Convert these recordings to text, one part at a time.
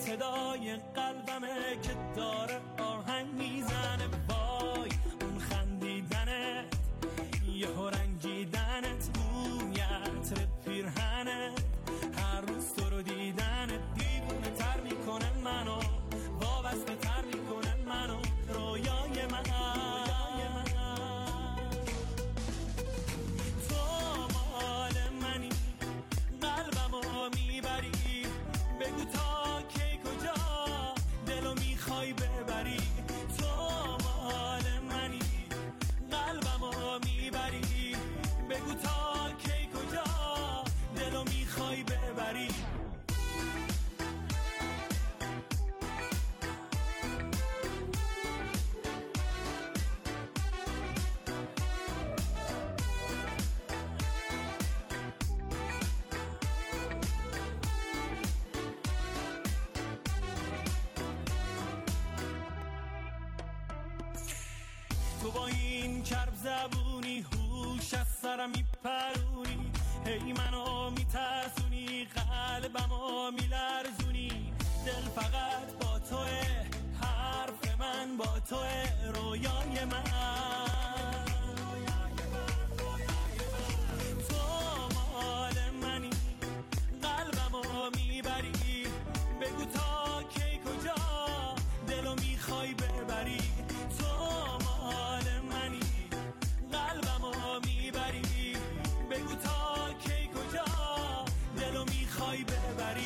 صدای قلبمه که داره آهنگ میزنه. وای اون خندیدنت، یهو رنگیدنت، بویت پیرهنت، هر روز تو رو دیدنت دیوونه تر میکنه منو، وابسته تر میکنه منو، رویای من. تو مال منی، قلبمو میبری، بگو تا کی کجا دلو میخوای ببری. تو مال منی، قلبمو میبری، بگو تا کی کجا دلو میخوای ببری. تو با این کرب زبونی هوش از سرم میپرونی، هی منو میترسونی، قلبمو میلرزونی. دل فقط با توه، حرف من با توه، رویای من. تو مال منی، قلبمو میبری، بگو تا کی کجا دلو میخوای ببری. تو مال منی، قلبمو میبری، بگو تا کی کجا دلو میخوای ببری.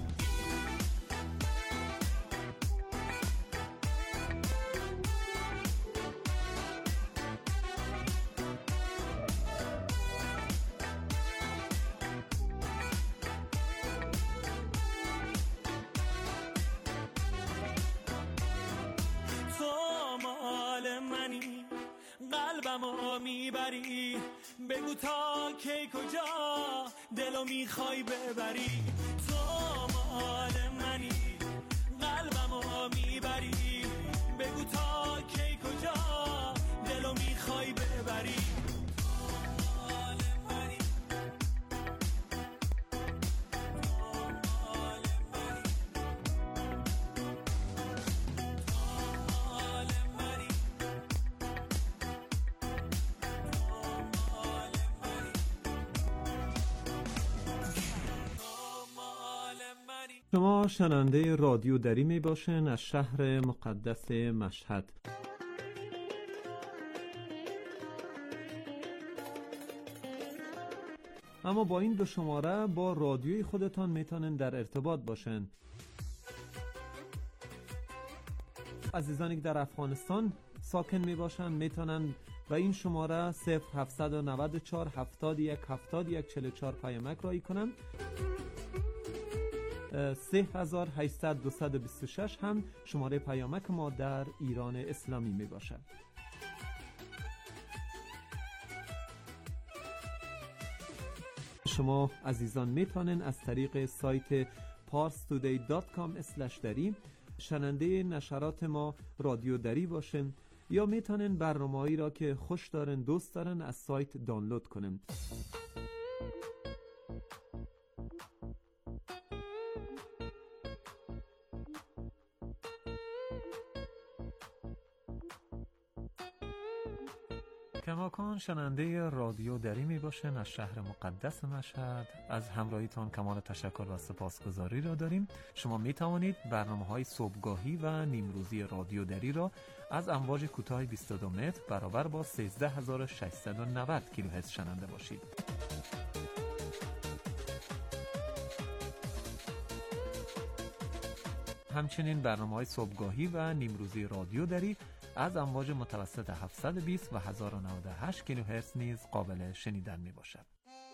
قلبمو میبری، بگو تا کی کجا دلو میخوای ببری. تو مال منی، قلبمو میبری، بگو تا کی کجا دلو میخوای ببری. شما شنونده رادیو دری می باشین از شهر مقدس مشهد. اما با این دو شماره با رادیوی خودتان میتونن در ارتباط باشن. عزیزانی که در افغانستان ساکن می باشن میتونن و این شماره 0794 71 71 44 پیامک رایی کنن. 3800 هم شماره پیامک ما در ایران اسلامی می باشد. شما عزیزان میتونن از طریق سایت parstoday.com/dari شنونده نشرات ما رادیو دری باشن یا میتونن برنامه‌ای را که خوش دارن دوست دارن از سایت دانلود کنن. کماکان شنونده رادیو دری می باشن از شهر مقدس مشهد. از همراهیتان کمال تشکر و سپاسگزاری را داریم. شما می توانید برنامه‌های صبحگاهی و نیمروزی رادیو دری را از امواج کوتاه 22 متر برابر با 13690 کیلوهرتز شنونده باشید. همچنین برنامه‌های صبحگاهی و نیمروزی رادیو دری از امواج متوسط 720 و 1098 کیلوهرتز نیز قابل شنیدن می باشد.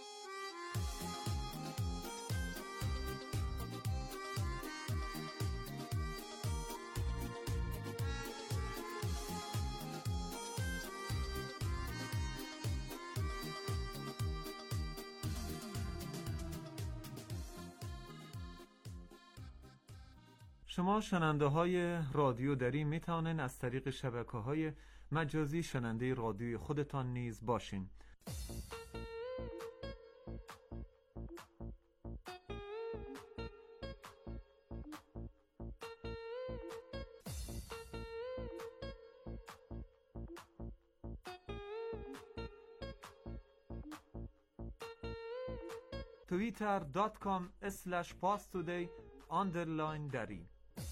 شما شنونده های رادیو دری می توانید از طریق شبکه‌های مجازی شنونده رادیوی خودتان نیز باشین. twitter.com/pastoday_dari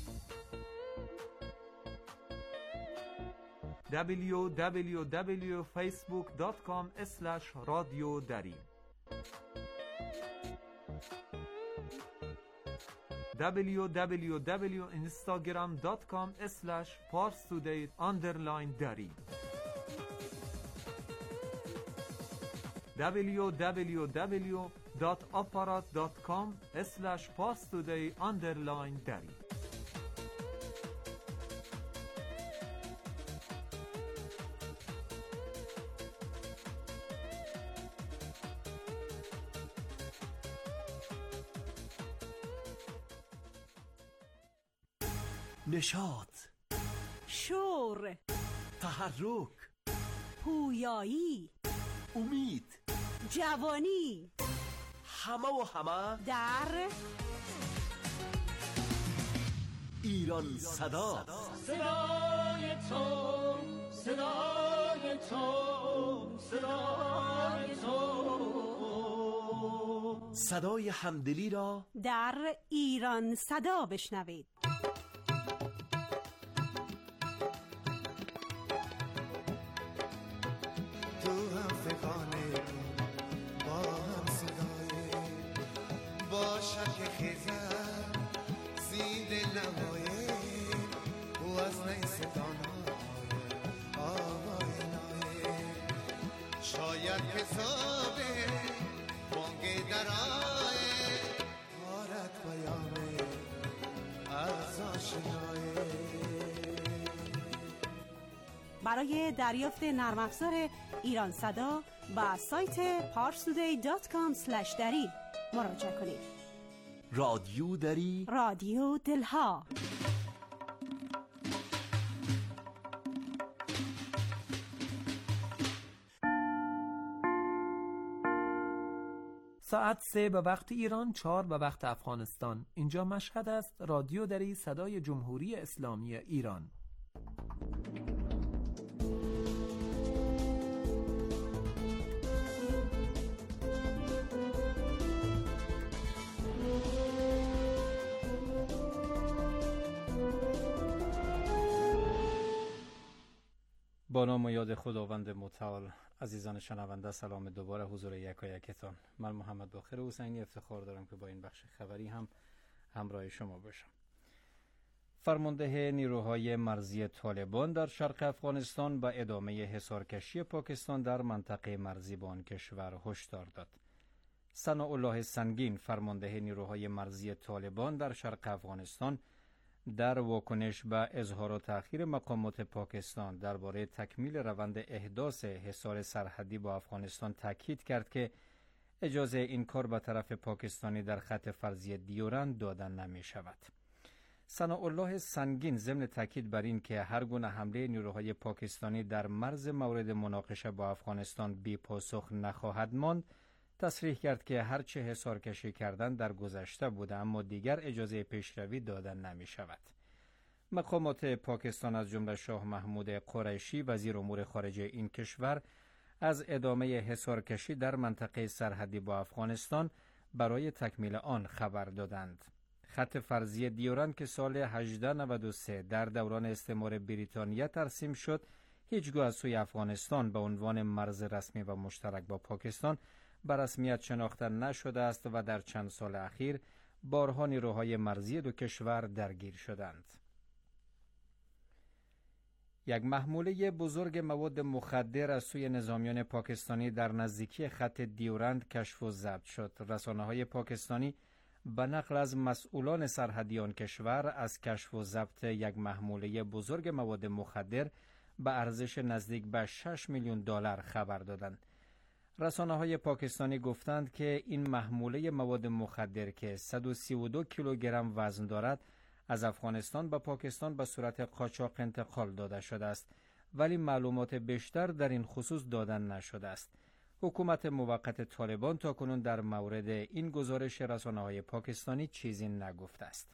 www.facebook.com/radiodari www.instagram.com/parstoday_dari www.aparat.com/parstoday_dari نشاط، شور، تحرک، پویایی، امید، جوانی، همه و همه در ایران صدا. صدای تو، صدای تو، صدای تو، صدای همدلی را در ایران صدا بشنوید. تو هم فکانه با هم صدای با شک خیزم زید نمایه و از نیستانای آوای نایه شاید حسابه بانگ درائه تارت بیامه از آشنایه. برای دریافت نرم افزار ایران صدا با سایت parstoday.com/dari مراجعه کنید. رادیو دری، رادیو دلها. ساعت 3 به وقت ایران، 4 به وقت افغانستان. اینجا مشهد است. رادیو دری، صدای جمهوری اسلامی ایران. با نام و یاد خداوند متعال. عزیزان شنونده، سلام دوباره حضور یکایکتان. من محمد باقر حسینی افتخار دارم که با این بخش خبری هم همراه شما باشم. فرمانده نیروهای مرزی طالبان در شرق افغانستان به ادامه حصارکشی پاکستان در منطقه مرزی با آن کشور هشدار داد. ثناءالله سنگین، فرمانده نیروهای مرزی طالبان در شرق افغانستان، در واکنش به اظهار و تأخیر مقامات پاکستان درباره تکمیل روند احداث حصار سرحدی با افغانستان تاکید کرد که اجازه این کار به طرف پاکستانی در خط فرضی دیورند داده نمی شود. ثناءالله سنگین ضمن تاکید بر این که هر گونه حمله نیروهای پاکستانی در مرز مورد مناقشه با افغانستان بی پاسخ نخواهد ماند، تصریح کرد که هرچه حصار کشی کردن در گذشته بوده اما دیگر اجازه پیشروی دادن نمی شود. مقامات پاکستان از جمله شاه محمود قریشی وزیر امور خارجه این کشور از ادامه حصار کشی در منطقه سرحدی با افغانستان برای تکمیل آن خبر دادند. خط فرضی دیورند که سال 1893 در دوران استعمار بریتانیا ترسیم شد، هیچگاه از سوی افغانستان به عنوان مرز رسمی و مشترک با پاکستان به رسمیت شناخته نشده است و در چند سال اخیر بارها نیروهای مرزی دو کشور درگیر شدند. یک محموله بزرگ مواد مخدر از سوی نظامیان پاکستانی در نزدیکی خط دیورند کشف و ضبط شد. رسانه‌های پاکستانی به نقل از مسئولان سرحدی آن کشور از کشف و ضبط یک محموله بزرگ مواد مخدر به ارزش نزدیک به 6 میلیون دلار خبر دادند. رسانه‌های پاکستانی گفتند که این محموله مواد مخدر که 132 کیلوگرم وزن دارد از افغانستان به پاکستان به صورت قاچاق انتقال داده شده است، ولی معلومات بیشتر در این خصوص دادن نشده است. حکومت موقت طالبان تاکنون در مورد این گزارش رسانه‌های پاکستانی چیزی نگفته است.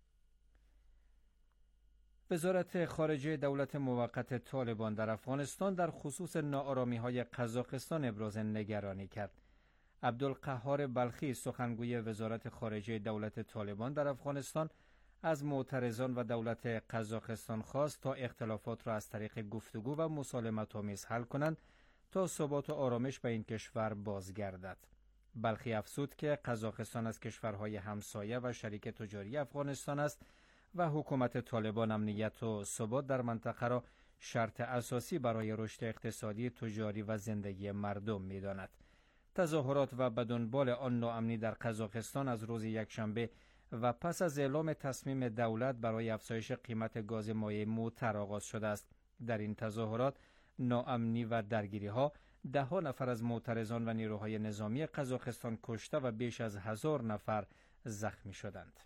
وزارت خارجه دولت موقت طالبان در افغانستان در خصوص ناآرامی‌های قزاقستان ابراز نگرانی کرد. عبدالقهار بلخی، سخنگوی وزارت خارجه دولت طالبان در افغانستان، از معترضان و دولت قزاقستان خواست تا اختلافات را از طریق گفتگو و مسالمت‌آمیز حل کنند تا ثبات و آرامش به این کشور بازگردد. بلخی افزود که قزاقستان از کشورهای همسایه و شریک تجاری افغانستان است و حکومت طالبان امنیت و ثبات در منطقه را شرط اساسی برای رشد اقتصادی، تجاری و زندگی مردم می‌داند. تظاهرات و به دنبال آن ناامنی در قزاقستان از روز یکشنبه و پس از اعلام تصمیم دولت برای افزایش قیمت گاز مایع معطر آغاز شده است. در این تظاهرات، ناامنی و درگیری‌ها، ده‌ها نفر از معترضان و نیروهای نظامی قزاقستان کشته و بیش از 1000 نفر زخمی شدند.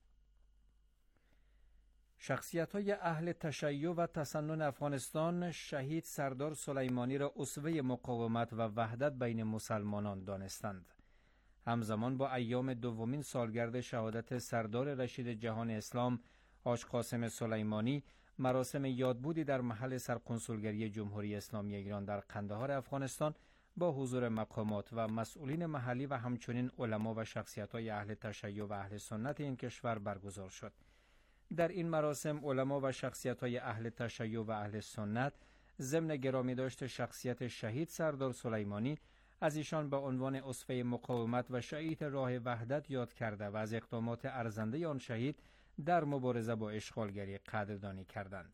شخصیت‌های اهل تشیع و تسنن افغانستان شهید سردار سلیمانی را اسوه مقاومت و وحدت بین مسلمانان دانستند. همزمان با ایام دومین سالگرد شهادت سردار رشید جهان اسلام حاج قاسم سلیمانی، مراسم یادبودی در محل سرکنسولگری جمهوری اسلامی ایران در قندهار افغانستان با حضور مقامات و مسئولین محلی و همچنین علما و شخصیت‌های اهل تشیع و اهل سنت این کشور برگزار شد. در این مراسم علما و شخصیت‌های اهل تشیع و اهل سنت ضمن گرامی داشت شخصیت شهید سردار سلیمانی از ایشان به عنوان اسوه مقاومت و شهید راه وحدت یاد کرده و از اقدامات ارزنده آن شهید در مبارزه با اشغالگری قدردانی کردند.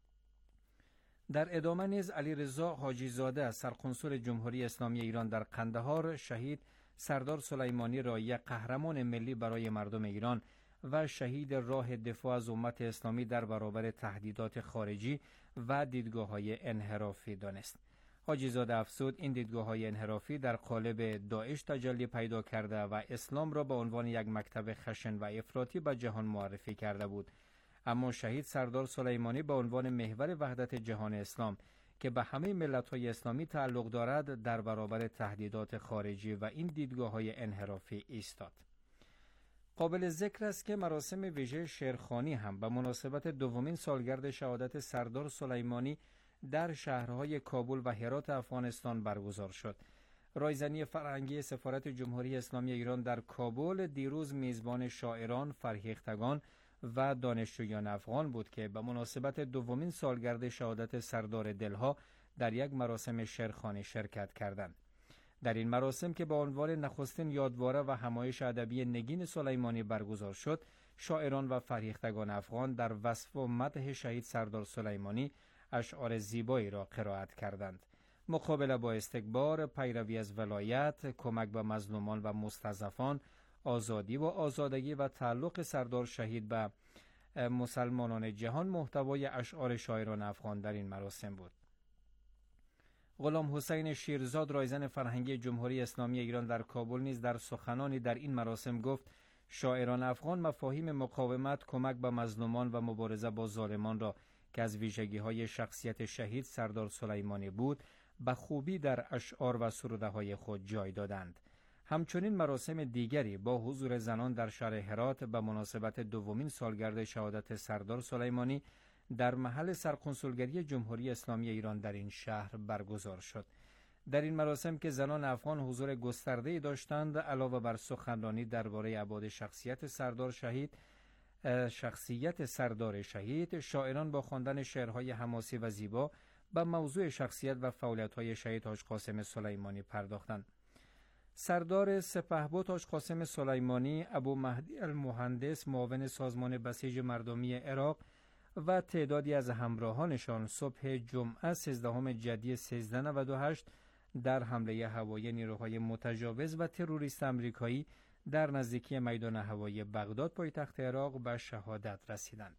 در ادامه نیز علیرضا حاجی زاده از سرکنسول جمهوری اسلامی ایران در قندهار شهید سردار سلیمانی را یک قهرمان ملی برای مردم ایران و شهید راه دفاع از امت اسلامی در برابر تهدیدات خارجی و دیدگاه‌های انحرافی دانست. حاجی زاده افزود این دیدگاه‌های انحرافی در قالب داعش تجلی پیدا کرده و اسلام را به عنوان یک مکتب خشن و افراطی به جهان معرفی کرده بود. اما شهید سردار سلیمانی به عنوان محور وحدت جهان اسلام که به همه ملت‌های اسلامی تعلق دارد در برابر تهدیدات خارجی و این دیدگاه‌های انحرافی ایستاد. قابل ذکر است که مراسم ویژه شعرخوانی هم به مناسبت دومین سالگرد شهادت سردار سلیمانی در شهرهای کابل و هرات افغانستان برگزار شد. رایزنی فرهنگی سفارت جمهوری اسلامی ایران در کابل دیروز میزبان شاعران، فرهیختگان و دانشجویان افغان بود که به مناسبت دومین سالگرد شهادت سردار دلها در یک مراسم شعرخوانی شرکت کردند. در این مراسم که به عنوان نخستین یادواره و همایش ادبی نگین سلیمانی برگزار شد، شاعران و فرهیختگان افغان در وصف و مدح شهید سردار سلیمانی اشعار زیبایی را قرائت کردند. مقابله با استکبار، پیروی از ولایت، کمک به مظلومان و مستضعفان، آزادی و آزادگی و تعلق سردار شهید به مسلمانان جهان محتوای اشعار شاعران افغان در این مراسم بود. غلام حسین شیرزاد رایزن فرهنگی جمهوری اسلامی ایران در کابل نیز در سخنانی در این مراسم گفت شاعران افغان مفاهیم مقاومت، کمک به مظلومان و مبارزه با ظالمان را که از ویژگی‌های شخصیت شهید سردار سلیمانی بود به خوبی در اشعار و سروده‌های خود جای دادند. همچنین مراسم دیگری با حضور زنان در شهر هرات به مناسبت دومین سالگرد شهادت سردار سلیمانی در محل سرکنسولگری جمهوری اسلامی ایران در این شهر برگزار شد. در این مراسم که زنان افغان حضور گسترده‌ای داشتند، علاوه بر سخنرانی درباره ابعاد شخصیت سردار شهید، شاعران با خواندن شعرهای حماسی و زیبا به موضوع شخصیت و فعالیت‌های شهید حاج قاسم سلیمانی پرداختند. سردار سپهبد حاج قاسم سلیمانی، ابو مهدی المهندس، معاون سازمان بسیج مردمی عراق و تعدادی از همراهانشان صبح جمعه 13 جدی 1398 در حمله هوایی نیروهای متجاوز و تروریست آمریکایی در نزدیکی میدان هوایی بغداد پایتخت عراق به شهادت رسیدند.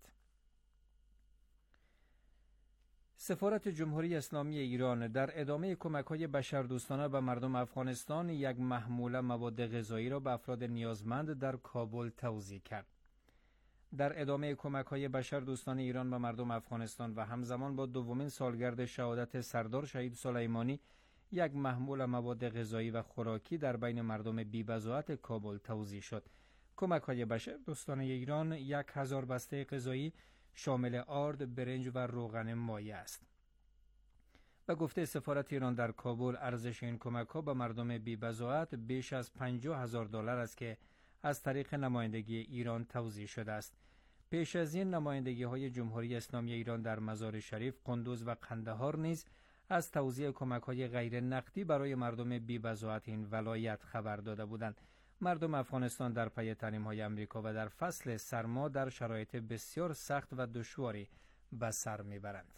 سفارت جمهوری اسلامی ایران در ادامه کمک‌های بشردوستانه به مردم افغانستان یک محموله مواد غذایی را به افراد نیازمند در کابل توزیع کرد. در ادامه کمک‌های بشردوستانه ایران به مردم افغانستان و همزمان با دومین سالگرد شهادت سردار شهید سلیمانی، یک محموله مواد غذایی و خوراکی در بین مردم بی‌بضاعت کابل توزیع شد. کمک‌های بشردوستانه ایران 1000 بسته غذایی شامل آرد، برنج و روغن مایع است. و گفته سفارت ایران در کابل ارزش این کمک‌ها به مردم بی‌بضاعت بیش از $50,000 است که از طریق نمایندگی ایران توزیع شده است. پیش از این نمایندگی‌های جمهوری اسلامی ایران در مزار شریف، قندوز و قندهار نیز از توزیع کمک‌های غیر نقدی برای مردم بی‌بضاعت این ولایت خبر داده بودند. مردم افغانستان در پی تحریم‌های آمریکا و در فصل سرما در شرایط بسیار سخت و دشواری به سر می‌برند.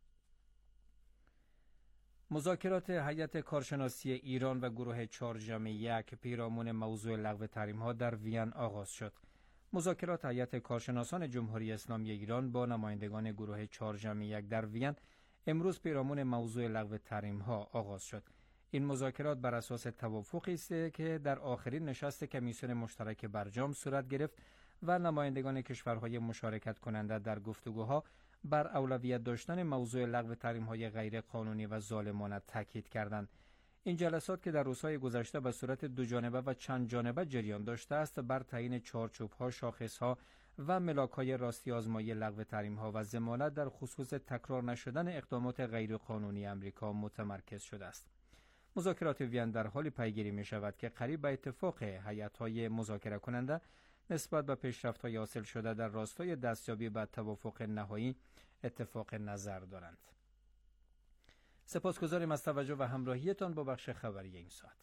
مذاکرات هیئت کارشناسی ایران و گروه 4+1 پیرامون موضوع لغو تحریم‌ها در وین آغاز شد. مذاکرات هیئت کارشناسان جمهوری اسلامی ایران با نمایندگان گروه 4+1 در وین امروز پیرامون موضوع لغو تحریم‌ها آغاز شد. این مذاکرات بر اساس توافقی است که در آخرین نشست کمیسیون مشترک برجام صورت گرفت و نمایندگان کشورهای مشارکت کننده در گفتگوها بر اولویت داشتن موضوع لغو تحریم‌های غیر قانونی و ظالمانه تاکید کردند. این جلسات که در روزهای گذشته به صورت دو جانبه و چند جانبه جریان داشته است، بر تعیین چارچوب‌ها، شاخص‌ها و ملاک‌های راستی آزمایی لغو تحریم‌ها و ضمانت در خصوص تکرار نشدن اقدامات غیر قانونی آمریکا متمرکز شده است. مذاکرات وین در حال پیگیری می‌شود که قریب به اتفاق هیئت‌های مذاکره کننده نسبت به پیشرفت‌های حاصل شده در راستای دستیابی به توافق نهایی اتفاق نظر دارند. سپاسگزاریم از توجه و همراهیتان با بخش خبری این ساعت.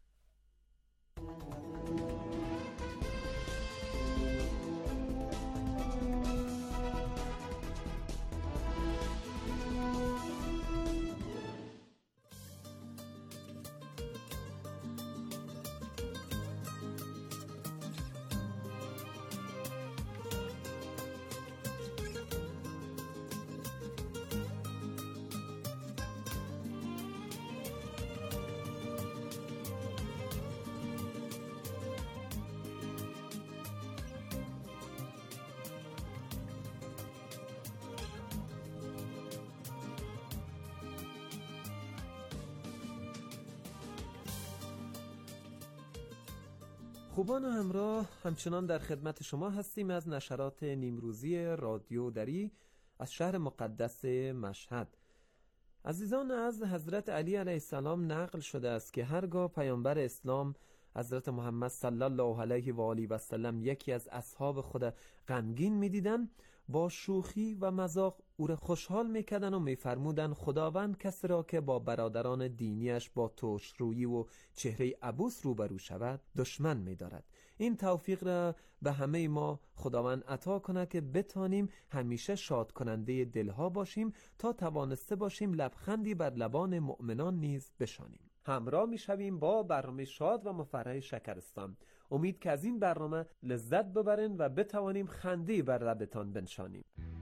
خوبان و همراه، همچنان در خدمت شما هستیم از نشرات نیمروزی رادیو دری از شهر مقدس مشهد. عزیزان، از حضرت علی علیه السلام نقل شده است که هرگاه پیامبر اسلام حضرت محمد صلی الله علیه و آله و سلم یکی از اصحاب خود غمگین می‌دیدند، با شوخی و مذاق او را خوشحال می‌کردند و می‌فرمودند خداوند کسی را که با برادران دینیش با ترش‌رویی و چهره عبوس روبرو شود دشمن می‌دارد. این توفیق را به همه ما خداوند عطا کند که بتانیم همیشه شاد کننده دلها باشیم تا توانسته باشیم لبخندی بر لبان مؤمنان نیز بشانیم. همراه می‌شویم با برنامه شاد و مفرح شکرستان. امید که از این برنامه لذت ببرین و بتوانیم خنده‌ای بر لبتان بنشانیم.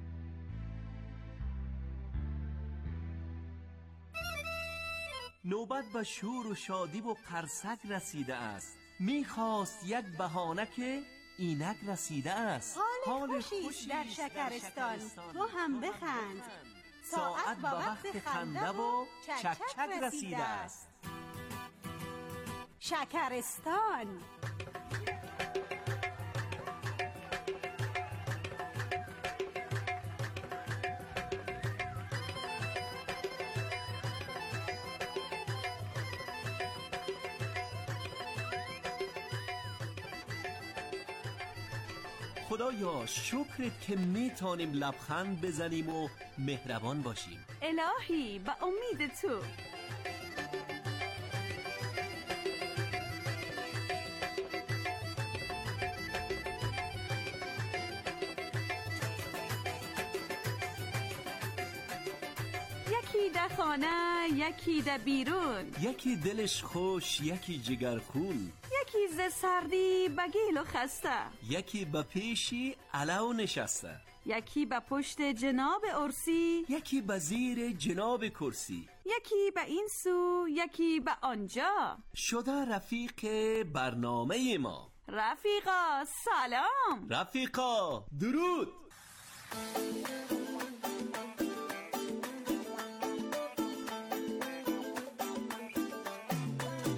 نوبت به شور و شادی و قرصک رسیده است. میخواست یک بهانه که اینک رسیده است. حال خوشی در شکرستان، تو هم بخند. ساعت به وقت خنده و چک چک رسیده است. شکرستان. خدایا شکرت که میتونیم لبخند بزنیم و مهربان باشیم. الهی به امید تو. یکی در خانه، یکی در بیرون، یکی دلش خوش، یکی جگرخون، یکی ز سردی بگیل و خسته، یکی به پیشی علو نشسته، یکی به پشت جناب ارسی، یکی به زیر جناب کرسی، یکی به این سو، یکی به آنجا، شده رفیق برنامه ما. رفیقا سلام. رفیقا درود.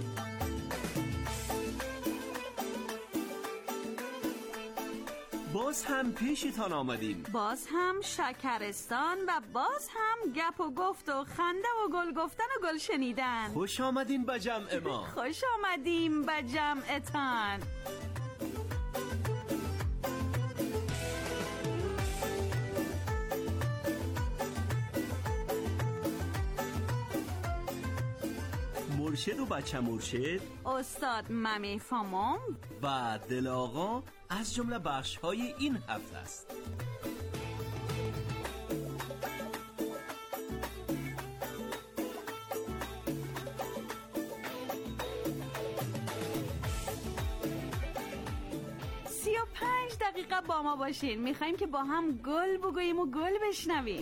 باز باز هم پیشتان آمدیم، باز هم شکرستان و باز هم گپ و گفت و خنده و گل گفتن و گل شنیدن. خوش آمدین به جمع ما. خوش آمدیم به جمعتان. مرشد و بچه مرشد، استاد ممی فاموم و دل آقا از جمله بخش‌های این هفته است. دقیقه با ما باشین. میخواییم که با هم گل بگوییم و گل بشنویم.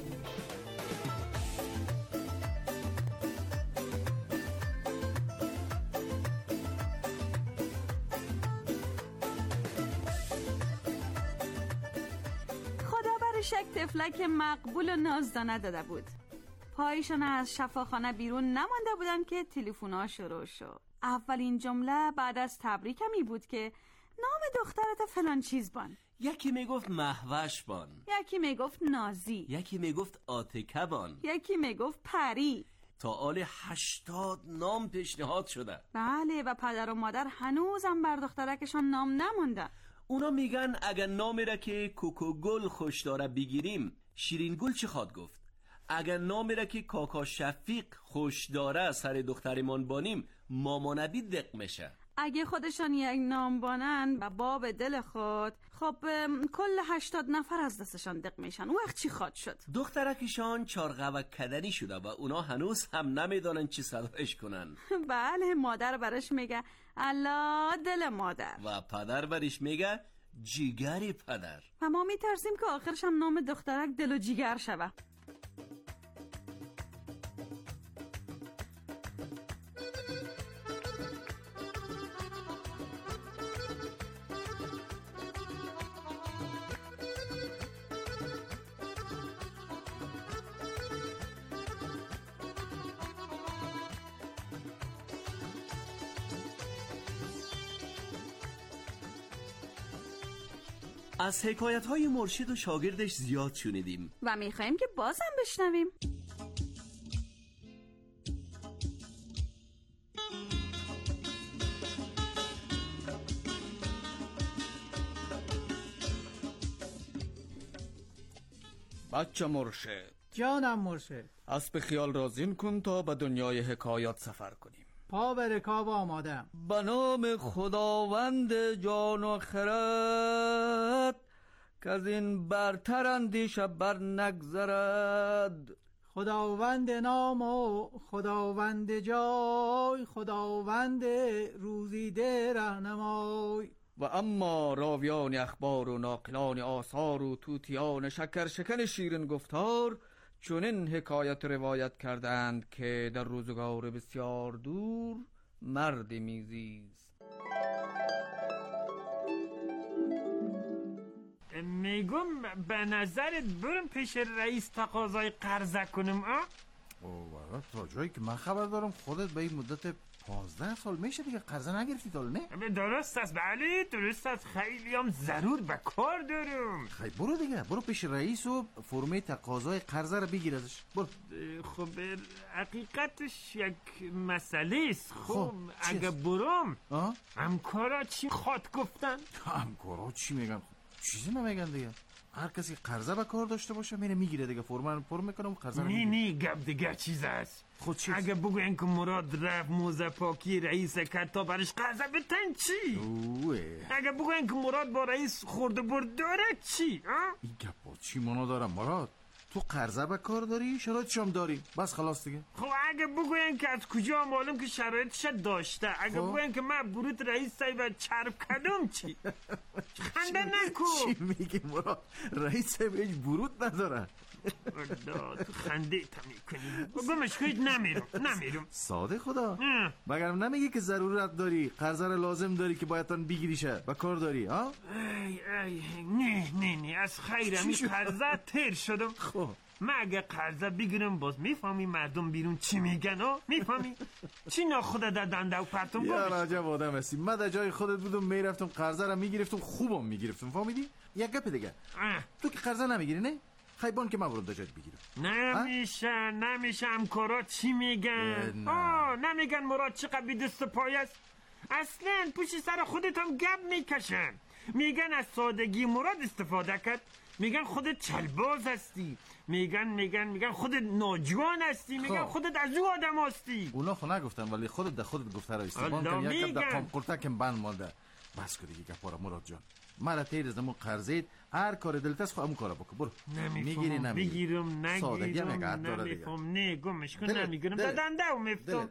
خدا برش یک تفلک مقبول و نازدانه داده بود. پایشان از شفاخانه بیرون نمانده بودن که تلفن‌ها شروع شد. اولین جمله بعد از تبریکمی بود که نام دخترت فلان چیز بان. یکی میگفت مهوش بان، یکی میگفت نازی، یکی میگفت آتکه بان، یکی میگفت پری. تا حال 80 نام پیشنهاد شده. بله، و پدر و مادر هنوزم بر دخترکشان نام نمونده. اونا میگن اگر نامی را که کوکو گل خوش داره بگیریم، شیرین گل چی خواد گفت؟ اگر نامی را که کاکا شفیق خوش داره سر دخترمان بانیم، ماما نبی دق میشه. اگه خودشان یک نام بانن و باب دل خود، خب کل 80 نفر از دستشان دق میشن. او وقت چی خواد شد؟ دخترکشان چارغوک کدنی شده و اونا هنوز هم نمیدانن چی صداش کنن. بله، مادر برش میگه الله دل مادر و پدر برش میگه جیگری پدر. و ما میترسیم که آخرش هم نام دخترک دل و جیگر شوه. از حکایت‌های مرشد و شاگردش زیاد شنیدیم و میخواییم که بازم بشنویم. بچه مرشد، جانم مرشد، اسب خیال را زین کن تا به دنیای حکایات سفر کنیم. پا به رکاب آمادم. به نام خداوند جان و خرد که از این برتر اندیشه بر نگذرد. خداوند نام و خداوند جای، خداوند روزیده رهنمای. و اما راویان اخبار و ناقلان آثار و توتیان شکر شیرین گفتار چنین حکایت روایت کردند که در روزگار بسیار دور مردی میزیست. میگم به نظرت برم پیش رئیس تقاضای قرضه کنم؟ والا تا جایی که من خبر دارم خودت به این مدت 15 سال میشه دیگه قرضه نگرفتی تا نه؟ درست است، بله درست است. خیلی هم ضرور به کار دارم. خیلی برو دیگه، برو پیش رئیس و فرمه تقاضای قرضه رو بگیر ازش. برو. خب حقیقتش یک مسئله است. خب اگه است؟ برم همکارا چی خواد گفتن؟ همکارا چی میگن؟ چیزی نمیگن دیگه. هر کسی قرضه به کار داشته باشه میره میگیره دیگه، فرمان پر میکنم قرضه رو میگیره. نه گپ دیگه چیز است. خود چیز؟ اگه بگوین که مراد رفت موزه پاکی رئیس کرد تا برش قرضه بتن چی؟ اگه بگوین که مراد با رئیس خورده برد داره چی؟ این گپا چی مانا دارم مراد؟ تو قرضه به کار داری، شرایطش هم داری، بس خلاص دیگه. خب اگه بگوین که از کجا معلوم که شرایطش داشته؟ اگه بگوین که من برود رئیس و چرب کدوم چی؟ خنده نکن. چی میگی مراد؟ رئیس هیچ برود نداره. والله تو خنده تا میکنی. گمش کنید. نمیرم. ساده خدا مگرم نمیگی که ضرورت داری، قرضه رو لازم داری که باید تان بگیریشه و کار داری ها؟ نه از خیرم این قرضه تیر شدم. خب من اگه قرضه بگیرم باز میفهمی مردم بیرون چی میگن ها؟ میفهمی؟ چی ناخوده در دنده و پرتون یا راجب آدم هستی. من در جای خودت بودم میرفتم قرضه رو میگرفتم، خوبم میگرفتم. فهمیدی؟ یک گپ دیگه تو که قرضه نمیگیری نه؟ خیبان که من برم در جایت بگیرم. نمیشه همکارا چی میگن؟ نمیگن مراد چقدر بی دست و پای است. اصلا پشت سر خودت هم گپ میکشن. میگن از سادگی مراد استفاده کرد. میگن خودت چلباز هستی. میگن خودت ناجوان هستی. میگن خودت از او آدم هستی. اونا خو نگفتن ولی خودت در خودت گفته را استفاده کن. یک گپ در قام قرتکم بند مانده. بس که دیگه گپارا مراد جان. مرا تیر از همون قرضیت هر کار دلت است خو همون کارا بکن. برو. میگیری بگیرم سادگی هم نگه داره دیگه. نمیفهم نه گمش کن. نمیگیرم دادنده و مفتم.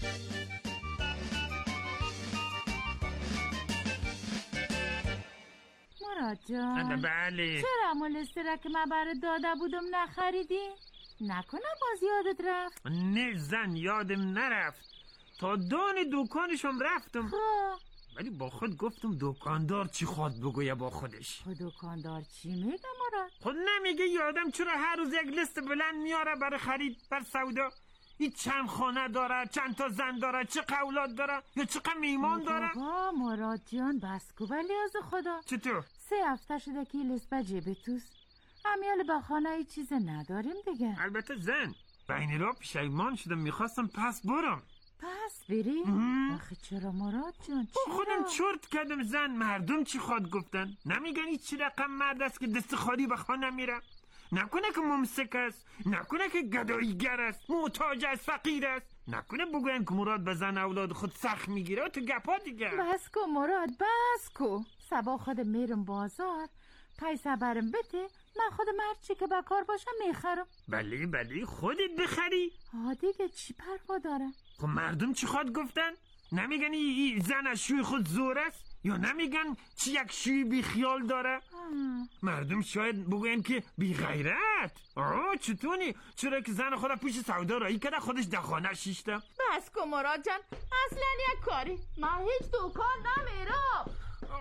مراد جان بله. چرا مولستره که من برات داده بودم نخریدی؟ نکنه باز یادت رفت؟ نه زن یادم نرفت. تا دان دکانشم رفتم. ولی با خود گفتم دکاندار چی خواد بگویه با خودش. دکاندار چی میگه مراد؟ خود نمیگه یادم چرا هر روز یک لیست بلند میاره برای خرید بر سودا. این چند خانه داره، چند تا زن داره، چه اولاد داره یا چقدر میمان داره. بابا مراد جان بس کو ولی از خدا. چطور؟ 3 هفته شده که لیست به جیب توست. همیال با خانه ای چیز نداریم دیگه. البته زن بین را پشیمان شدم میخواستم پس برم. پس بری؟ آخه چرا مراد جان؟ خودم چرت کردم زن. مردم چی خواد گفتن؟ نمیگن این چی رقم مرد است که دست خالی به خانه میره؟ نکنه که ممسک است؟ نکنه که گداییگر است؟ محتاج است؟ فقیر است؟ نکنه بگوین که مراد به زن اولاد خود سخت میگیره؟ تو گپا دیگه. بس کو مراد بس کو. سبا خودم میرم بازار پیسه برم بده من خودم هرچی که به کار باشم میخرم. بله خودت بخری؟ دیگه چی پروا داره؟ خب مردم چی خواد گفتن؟ نمیگن این زن از شوی خود زور است؟ یا نمیگن چی یک شوی بی خیال داره؟ مردم شاید بگوین که بی غیرت. چطوری؟ چرا که زن خود پوش سودا رایی کرده خودش در خانه شیشته؟ بس کن مراد جان اصلا یک کاری من هیچ دکان نمیرم.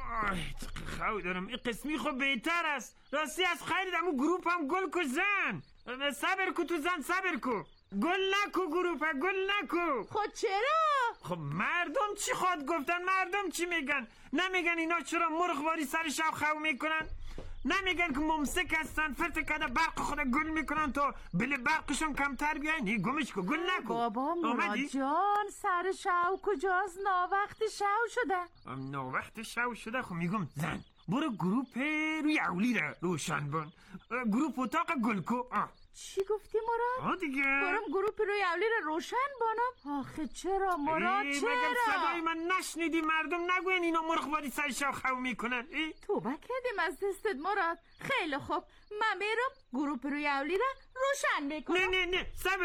خواهی دارم این قسمی خود بهتر است. راستی از خیلی دمو گروپ هم گل کو زن. صبر کو تو زن صبر کو. گل نکو گروپه گل نکو. خود چرا؟ خب مردم چی خواد گفتن؟ مردم چی میگن؟ نمیگن اینا چرا مرغواری سر شب خو میکنن؟ نمیگن که ممسک هستن فرت کده برق خود گل میکنن تا بله برقشون کمتر بیاین؟ هی گمش کو گل نکو. بابا مراد جان سر شو کجاست؟ ناوقت شو شده. ناوقت شو شده؟ خب میگم زن برو گروپ روی اولی رو روشن بان. گروپ اتاق گل کو. چی گفتی مراد؟ دیگه برم گروپ روی اولی رو روشن بانم؟ آخه چرا مراد چرا؟ مگر صدای من نشنیدی؟ مردم نگوین اینا مرغواری سر شب خو میکنن؟ توبه کردیم از دستت مراد. خیلی خوب من میرم گروپ روی اولی رو روشن میکنم. نه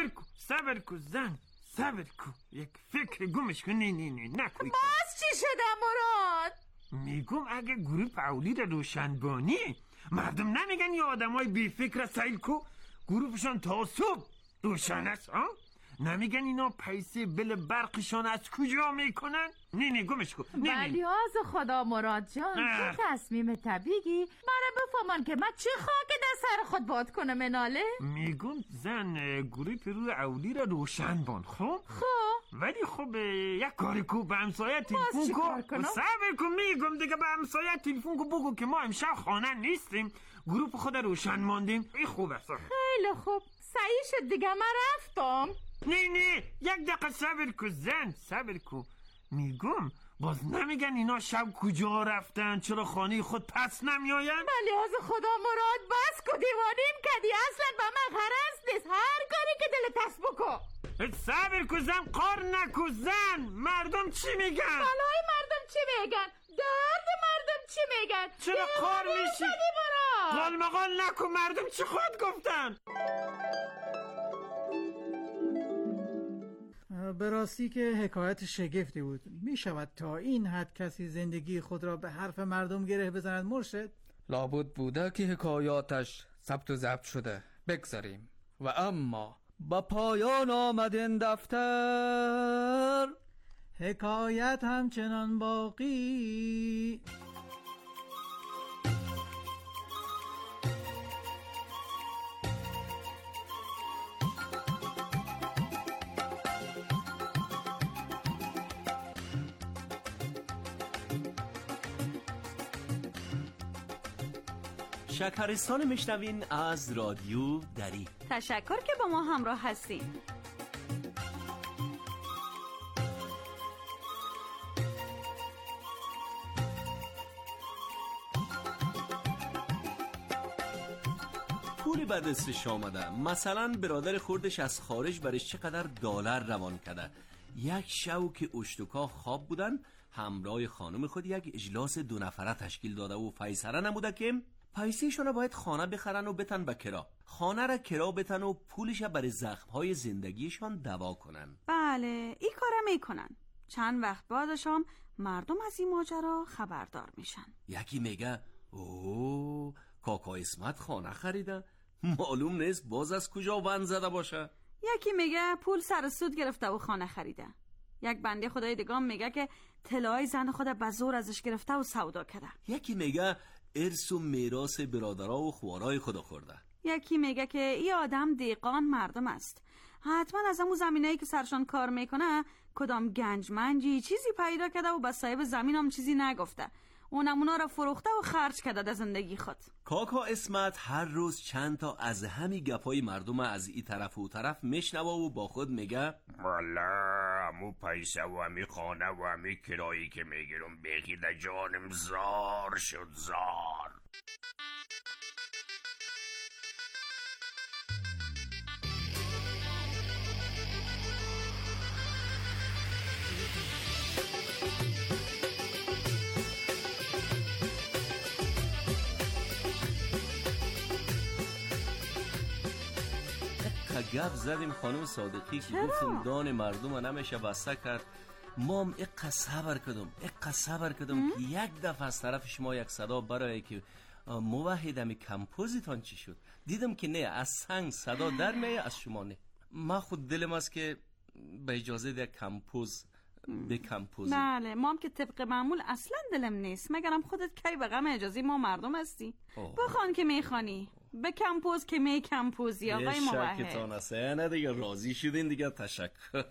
صبر کو زن صبر کو. یک فکر گمش کن. نه نکوی. باز چی شده مراد؟ میگم اگه گروپ اولی رو روشن بانی مردم نمیگن یا آدمای بی فکر سیل کو گروپشان تا صبح روشن است؟ نمیگن اینا پیسه بل برقشان از کجا میکنن؟ نه گمش کن. ولی از خدا مراد جان چه تصمیم طبیعی برای بفهمن که من چه خاک در سر خود باد کنم مناله؟ میگم زن گروپ روی اولی را روشن بان. خب ولی خب یک کاری کو به همسایه تلفن کو. صبر کن میگم دیگه به همسایه تلفن کو بگو که ما امشب خانه نیستیم گروپ خود روشن ماندیم. این خوب است. خیلی خوب صحیح شد دیگه من رفتم. نه یک دقیقه صبر کو زن صبر کو. میگم باز نمیگن اینا شب کجا رفتن؟ چرا خانه خود پس نمیاین؟ ولی از خدا مراد بس کو دیوانیم کدی اصلا به من غرض نیست. هر کاری که دلت هست بکن. صبر کو زن قار نکو زن. مردم چی میگن؟ بالای مردم چی میگن؟ درد مردم چی میگن؟ چرا قار میشی؟ قال مقال نکو. مردم چی خود گفتن؟ به راستی که حکایت شگفتی بود. می شود تا این حد کسی زندگی خود را به حرف مردم گره بزند مرشد؟ لابد بوده که حکایاتش ثبت و ضبط شده بگذاریم. و اما با پایان آمد این دفتر، حکایت همچنان باقی. شکرستان میشنوین از رادیو دری. تشکر که با ما همراه هستین. پولی به دستش آمده. مثلا برادر خوردش از خارج برش چقدر دلار روان کرده. یک شو که اشتکا خواب بودن، همراه خانم خود یک اجلاس 2 نفره تشکیل داده و فیصله نموده که پیسهشون باید خانه بخرن و بتن به کرا. خانه را کرا بتن و پولش برای زخمهای زندگیشان دوا کنن. بله، این کارم میکنن. چند وقت بعدش هم مردم از این ماجرا خبردار میشن. یکی میگه اوه کاکا اسمت خانه خریده، معلوم نیست باز از کجا ون زده باشه. یکی میگه پول سر سود گرفته و خانه خریده. یک بنده خدای دگام میگه که طلای زن خود به زور ازش گرفته و سودا کرده. یکی میگه ارث و میراث برادرها و خوارای خدا خورده. یکی میگه که این آدم دیقان مردم است، حتما از همون زمینایی که سرشان کار میکنه کدام گنجمنجی چیزی پیدا کرده و به صاحب زمین هم چیزی نگفته، اونم اونا را فروخته و خرج کرده در زندگی خود. کاکا اسمت هر روز چند تا از همین گپای مردم از این طرف و طرف میشنوه و با خود میگه والا همو پیسه و همی خانه و همی کرایی که میگیرم بگی در جانم زار شد زار. گپ زدیم خانم صادقی که گفتم دان مردم نمیشه بسته کرد. مام اقا صبر کدم که یک دفعه از طرف شما یک صدا برای که موحدم کمپوزیتان چی شد، دیدم که نه از سنگ صدا در میه، از شما نه. ما خود دلم است که به اجازه ده کمپوز بکمپوزیم. بله، مام که طبق معمول اصلا دلم نیست، مگرم خودت کی به غم اجازه ما مردم هستی. بخوان که میخوانی، به کمپوز که می کمپوزی آقای موحد. شکتان است نه دیگه، راضی شدین دیگه، تشکر.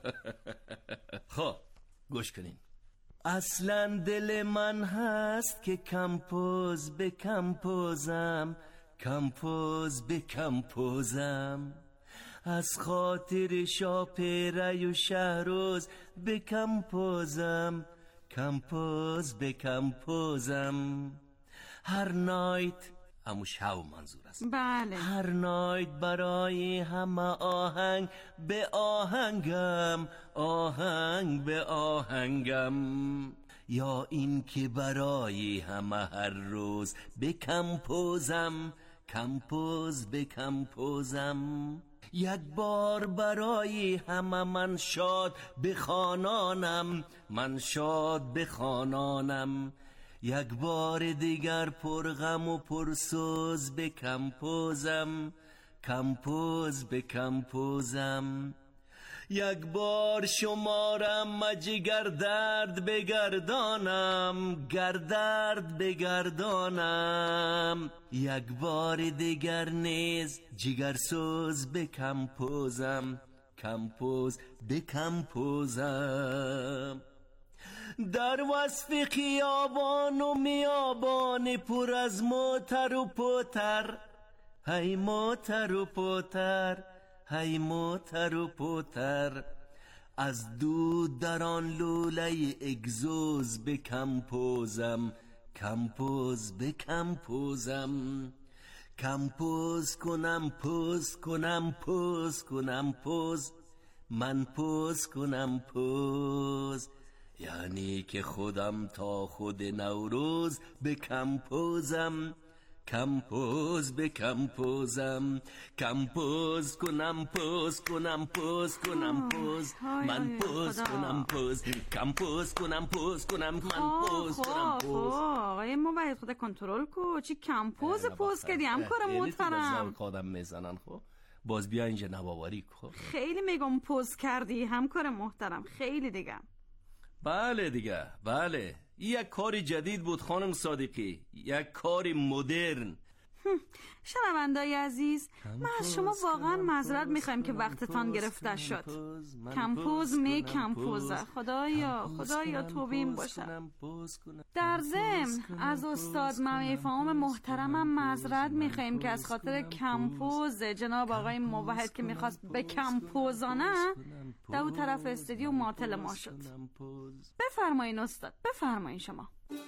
خب گوش کنین. اصلا دل من هست که کمپوز بکمپوزم، کمپوز بکمپوزم، از خاطر شاپیره و شهروز بکمپوزم، کمپوز بکمپوزم. هر نایت همون شو منظور است. بله. هر نایت برای همه آهنگ به آهنگم، آهنگ به آهنگم، یا این که برای همه هر روز بکمپوزم، کمپوز بکمپوزم. یک بار برای همه من شاد بخوانانم، من شاد بخوانانم، یک بار دیگر پرغم و پرسوز بکمپوزم، کمپوز بکمپوزم. یک بار شمارم جگر درد بگردانم، گردرد بگردانم، یک بار دیگر نیز جگر سوز بکمپوزم، کمپوز بکمپوزم. در وصف خیابان و میابان پر از موتر و پوتر، هی موتر و پوتر، هی موتر و پوتر، از دود در آن لوله اگزوز بکمپوزم، کمپوز بکمپوزم. کمپوز کنم پوز کنم پوز کنم پوز، من پوز کنم پوز، یعنی که خودم تا خود نوروز بکمپوزم، کمپوز به کمپوزم، کمپوز کنم پوز کنم پوز کنم پوز، من پوز کنم پوز، کمپوز کنم پوز کنم، من پوز کنم پوز. آقای موحد خدا کنترل کو، چی کمپوز پوز کردی همکار محترم؟ خودم میزنن خب باز بیا اینجا نوآوری کن. خیلی میگم پوز کردی همکار محترم، خیلی دیگه. بله دیگه، بله یک کار جدید بود خانم صادقی، یک کار مدرن. شنوندای عزیز، ما از شما واقعا معذرت میخوایم که وقتتان گرفته شد. کمپوز می کمپوزه، خدایا توبیم باشه. در ضمن از استاد ممی فهم محترمم معذرت میخوایم که از خاطر کمپوز جناب آقای موحد که میخواست به کمپوزانه در اون طرف استودیو معطل ما شد. بفرمایین استاد، بفرمایین شما.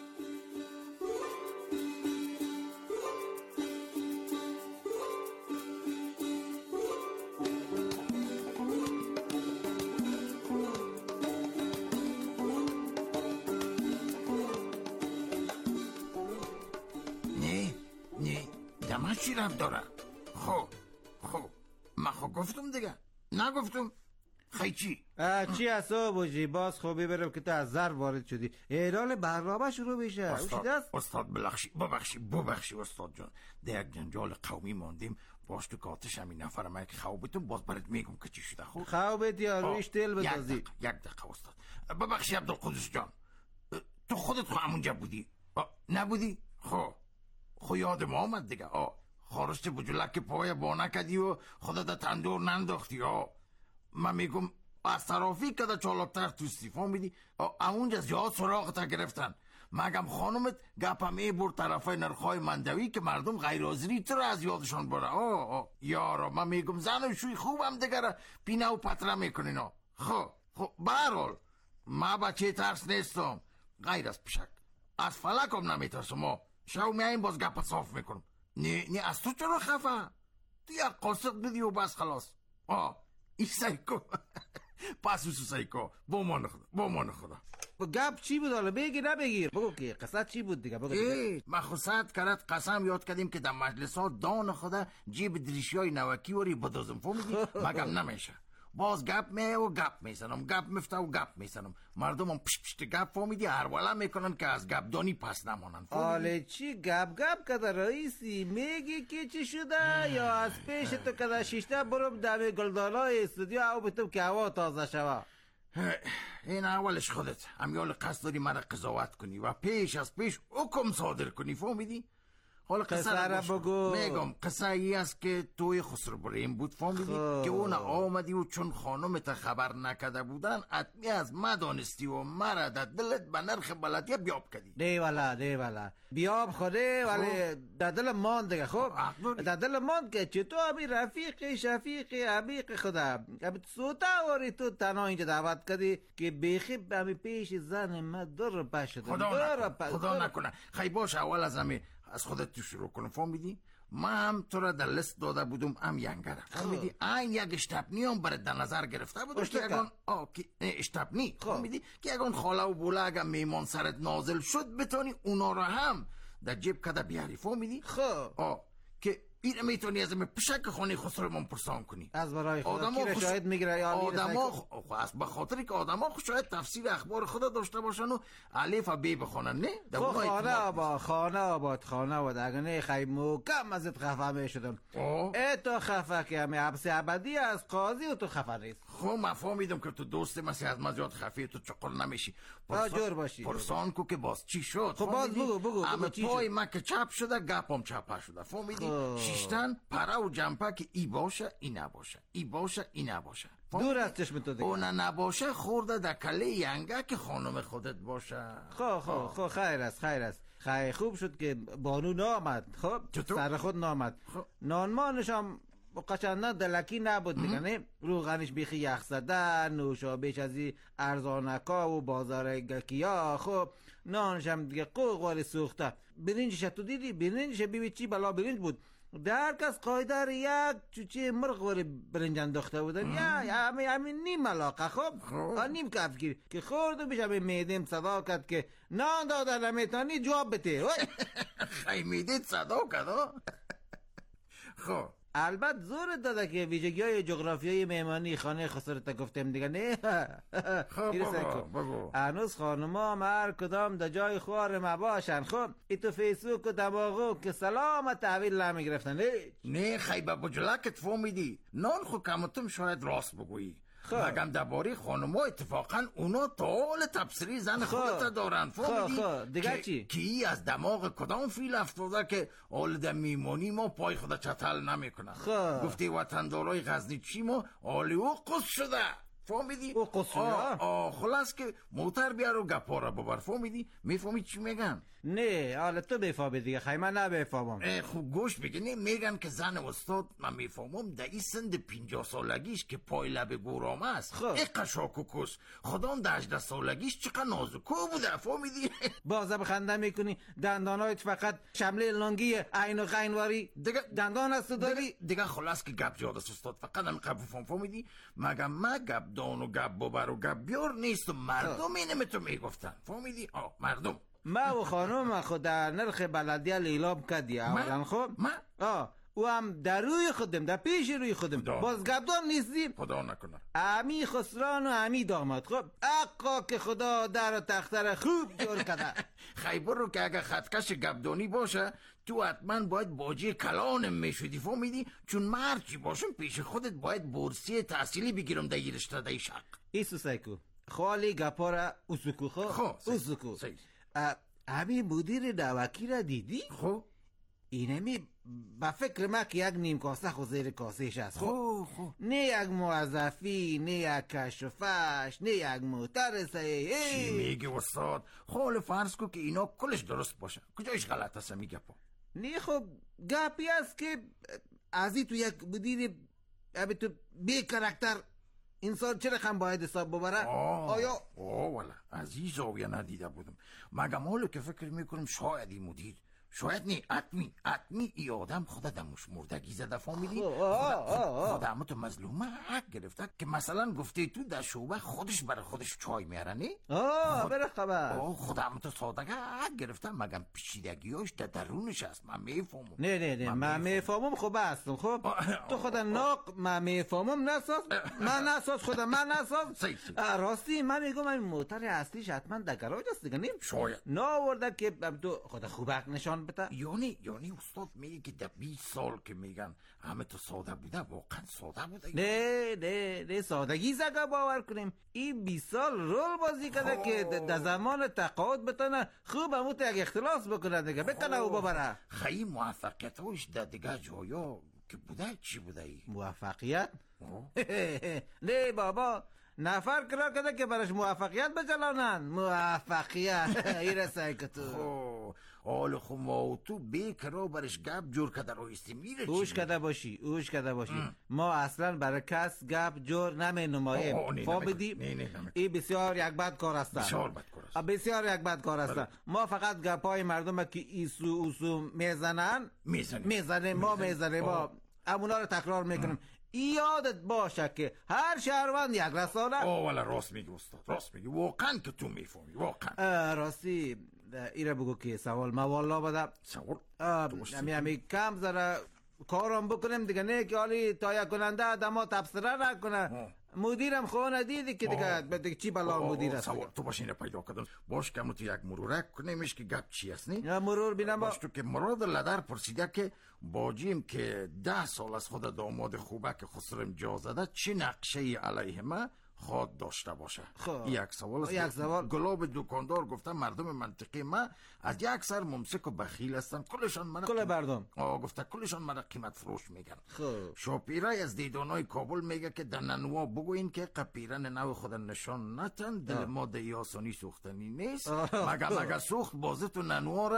چی رفت داره؟ خب من گفتم دیگه، نگفتم خیلی چی اصلا بوجی باز خوبی برم که تو از زر وارد شدی، ایران برنامه شروع بشه. استاد ببخشی استاد جان، در یک جنجال قومی ماندیم باش تو کاتش همین نفرم یک خوابتون باز برات میگم که چی شده. خوابت یا رویش تل بتازی. یک دقیقه استاد ببخشی عبدالقدوس جان، تو خودت همونجا بودی؟ نبودی؟ خو یاد ما آمد دیگه. خارشت بجلک پای با نکدی و خودت تندور ننداختی. من میگم از طرافی که دا چالاتر توستی فهمیدی؟ اونجا زیاد سراغتا گرفتن. مگم خانومت گپم برد طرفای نرخای مندوی که مردم غیر حاضری تو را از یادشان بره. یارا من میگم زن و شوی خوبم دیگه پینه و پتره میکنین. برحال من بچه ترس نیستم، غیر از پشک از فلکم نمیترسم. شو میایم باز گپ صاف میکنم. نه از تو چرا خفه؟ تو یک قاصد بدی و بس خلاص. این سایکو پس اوسو سایکو با مان خدا گپ چی بود حالا بگی نبگیر بگو که قصد چی بود دیگه بگو. ما خصد کرد قسم یاد کردیم که در مجلس ها دان خدا جیب دریشی های نوکی وری بدازم فهمیدی؟ مگم نمیشه باز گپ میه و گپ میزنم، گپ مفته و گپ میزنم، مردم هم پشت گپ فهمیدی هروالا میکنن که از گپ دانی پس نمانن. حاله چی گپ کده رئیسی میگی که چی شده یا از پیش تو کده شیشته برم دم گلدانای استودیو او بتم که هوا تازه شوه؟ این اولش خودت همیال قصد داری مرا قضاوت کنی و پیش از پیش حکم صادر کنی فهمیدی؟ حالا قصه را بگو. میگم قصه ای است که توی خسرو بریم بود فهمیدی که اون آمدی و چون خانمت خبر نکده بودن اتمی از ما دانستی و مرا در دلت به نرخ بلدیه بیاب کدی. دی والا بیاب خوده ولی در دل مان دیگه. خب در دل مان که چطور همی رفیق شفیق عمیق خدا همی سوتا واری تو تنها اینجا دعوت کدی که بیخی همی پیش زن ما در پشت خدا نکنه. خیلی باش اول از همی از خودت تو شروع کنم فهمیدی؟ من هم تو را در لست داده بودم هم ینگره فهمیدی؟ این یک اشتپنی هم برای در نظر گرفته بودم که اگان اشتپنی فهمیدی؟ که اگان خاله و بوله اگر میمان سرت نازل شد بتانی اونا را هم در جیب کده بیاری فهمیدی؟ که این میتونی از پشک خانه خسرو من پرسان کنی. از برای خدا کی را شاید میگیره یا به خاطری که آدم ها شاید تفسیر اخبار خدا داشته باشن و الف و ب بخونن. نه خانه آباد اگر نه خیلی محکم ازت خفه میشدم. تو خفه که همه حبس ابدی از قاضی و تو خفه نیست. من فهمیدم که تو دوست مسیح از مزیاد خفی تو چقدر نمیشی. جور باشی پرسان کو که باز چی شد. خب باز بگو اما پای ما که چپ شده گپم چپه شده فهمیدی؟ شیشتن پره و جمپه که ای باشه ای نباشه، ای باشه ای نباشه. دور از چشم تو دیگه. اون نباشه خورده در کله ینگه که خانم خودت باشه. خب خیر است خیلی خوب شد که بانو نامد. خب سر خود نامد. نانمانش هم قشنگا دلکی نبود دیگه. نه روغنش بیخی یخ زده، نوشابهش از این ارزانکا و بازار گکیا. خب نانش هم دیگه قوقواری سوخته. برنجش تو دیدی؟ برنجش ببین چی بلا برنج بود. در کس قایدر یک چوچه مرغ ولی برنج انداخته بودن یا همین نیم ملاقه خب نیم کفگیر که خورد و بیشم میدیم صدا کرد که نان دادن نمیتانی جواب بده. خیلی میدید صدا کرد. خب البته زور داده که ویژگی های جغرافیایی مهمانی خانه خسرت گفتم دیگه نه. خب بگو. هنوز خانوما هم هر کدام در جای خوار مباشن. خب ایتو فیسبوک و دماغو که سلامت تحویل نمیگرفتن. نه خیلی با جلکت فهمیدی. نان خو کمتم شاید راست بگویی. مگم درباره خانوما اتفاقا اونا طول تبصری زن خودت دارن. فهمیدی؟ دیگه چی؟ کی از دماغ کدام فیل افتاده که اول در میمونی ما پای خود چتل نمیکنن. گفتی وطندارای غزنی چی ما اول او قص شده. فهمیدی؟ او قص شده؟ خلاص که موتر بیار و گپا را ببر. فهمیدی؟ میفهمی چی میگن؟ نه حالا تو بفهمی دیگه خیلی من نبفهمم. خوب گوش بگی. نه میگن که زن استاد من میفهمم در این سند 50 سالگیش که پای لب گورام است اقا شاکوکوس خدام در 18 سالگیش چقدر نازکو بوده. فهمیدی؟ بازم خنده میکنی. دندانایت فقط شمله لنگی عین و غینواری دیگه دندان است داری دیگه. خلاص که گپ جاد است استاد. فقط هم قبول فهمیدی؟ مگم ما گپ دان و گپ ببر و گپ بیار نیست و مردم اینه تو میگفتن. فهمیدی؟ مردم ما و خانم خود در نرخ بلدیه لیلام کردی اولا. خب او هم در روی خودم در پیش روی خودم باز گبدان نیستیم. خدا نکنه. امی خسران و امی داماد. خب اقا که خدا در تختر خوب جور کده. خیبر رو که اگه خطکش گبدانی باشه تو حتما باید باجی کلانم میشودی. فهمیدی؟ چون مرچی باشم پیش خودت باید بورسیه تحصیلی بگیرم در رشته در شق. ایسو سایکو خالی گپارا اوسکو. خب اوسکو امی مدیر نوکی را دیدی؟ خب اینمی با فکر ما که یک نیم کاسه خو زیر کاسهش است. خب نه یک موظفی نه یک کشفش نه یک موترسه. چی میگی استاد؟ خال فرض کو که اینا کلش درست باشه. کجایش غلط است میگه پا؟ نه خب گپی است که ازی تو یک مدیر ابی تو بی کاراکتر انسان چه رقم باید حساب ببره؟ آیا والا از این زاویه ندیده بودم. مگم حالا که فکر میکنم شاید این مدیر شاید نه حتمی ای آدم خدا دموش مردگی زده. فهمیدی؟ خدا همه تو مظلومه حق گرفته که مثلا گفته تو در شعبه خودش برای خودش چای میاره. نه بره خبر خدا همه تو سادگه حق گرفته. مگم پیچیدگیاش در درونش هست. من میفهمم. نه من میفهمم. خب هستم. خب تو خدا ناق من میفهمم نساز من نساز خدا من نساز. راستی من میگم این موتر اصلیش حتما در گراج است دیگه. نیم شاید ناورده که تو خدا خوبک نشان بده. یعنی استاد میگه که در 20 سال که میگن همه تو ساده بوده واقعا ساده بوده؟ نه سادگی زگه باور کنیم. این 20 سال رول بازی کرده که در زمان تقاعد بتونه خوب همون یک اختلاس بکنه دیگه بتونه او ببره. خیلی موفقیت هاش در دیگه جایا که بوده. چی بوده ای؟ موفقیت؟ نه بابا نفر قرار کرده که برش موفقیت بجلانن. موفقیت ایره سایکتو حال خو ما و تو بیکرا برش گپ جور کده رویستی میره. اوش کده باشی ما اصلا برای کس گپ جور نمی نماییم. فهمیدی؟ این بسیار یک بد کار است. بسیار یک بد کار است. ما فقط گپای مردم که ایسو اوسو میزنن ما امونا رو تکرار میکنیم. یادت باشه که هر شهروند یک رساله. والا راست میگی استاد. راست میگی واقعا که تو میفهمی واقعا. راستی ایره بگو که سوال ما والا بده. سوال همی کم زره کارم بکنیم دیگه. نه که حالی تایه کننده آدما تبصره نکنه. مدیرم خونه دیدی که دیگه چی بلا مدیر است. سوال تو باشینه پیدا کردن. باش که تو یک مرورک کنیمش که گپ چی است. نه مرور بینم باش تو که مراد لدر پرسیده که باجیم که 10 سال از خود داماد خوبه که خسرم جا زده چی نقشه علیه ما خود داشته باشه. یک سوال است. گلاب دکاندار گفته مردم منطقه ما از یک سر ممسک و بخیل هستن. کلشان من کل مردم گفته کلشان من قیمت فروش میگن. شاپیرای از دیدانای کابل میگه که در ننوا بگوین که قپیرن نو خود نشان نتن. دل ما دیاسانی سوختنی نیست. مگه سوخت بازه تو ننوا را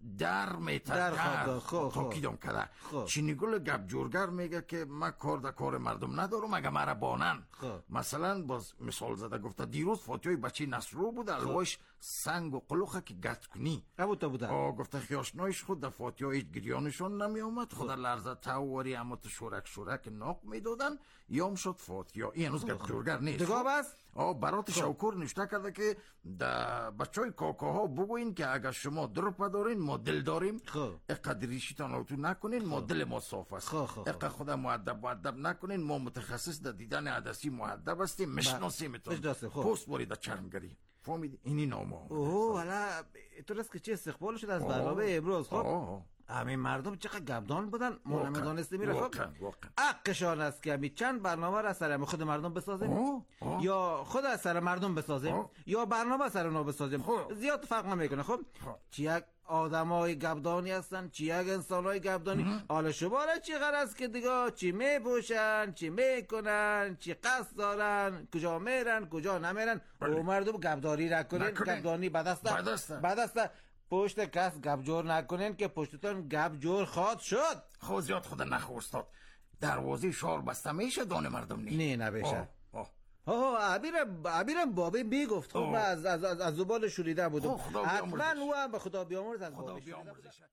در میتر تا کیدم کده. چینیگل گپ جورگر میگه که من کار در کار مردم ندارم اگه مرا بانن. مثلا باز مثال زده گفته دیروز فاتیای بچه نصرو بود الواش سنگ و قلوخه که گت کنی گفته خیاشنایش خود در فاتیای هیچ گریانشون نمی آمد. خود لرزه تاواری اما تو شورک ناک میدادن یام شد فاتیا. این هنوز گپ جورگر نیست. دیگه بس برات شوکور نشته کرده که در بچه های کاکاها بگوین که اگر شما درپا دارین ما دل داریم. اقدر ریشیتان رو تو نکنین ما دل ما صاف است. اقدر خود مؤدب نکنین ما متخصص در دیدن عدسی مؤدب هستیم مشناسیمتون. پست باری در چرمگری فهمیدی؟ اینی نامه حالا تو رست که چه استقبال شد از برنامه امروز. خب همین مردم چقدر گبدان بودن ما نمیدانستیم. میره خب حقشان است که همین چند برنامه را سر خود مردم بسازیم یا خود از سر مردم بسازیم یا برنامه سر اونا بسازیم. زیاد فرق نمیکنه. خب چی یک آدمای گبدانی هستن چی یک انسانای گبدانی. حالا شما را چی غرض که دیگه چی میپوشن چی میکنن چی قصد دارن کجا میرن کجا نمیرن. او مردم گبداری نکنین. گبدانی بدست پشت کس گپ جور نکنین که پشتتون گپ جور خواد شد. خود زیاد خود نخو استاد. دروازه شار بسته میشه دانه مردم نی نه نبیشه. عبیرم بابی میگفت. خب من از زبان شوریده بودم. حتما او هم به خدا بیامرز از بابی شوریده.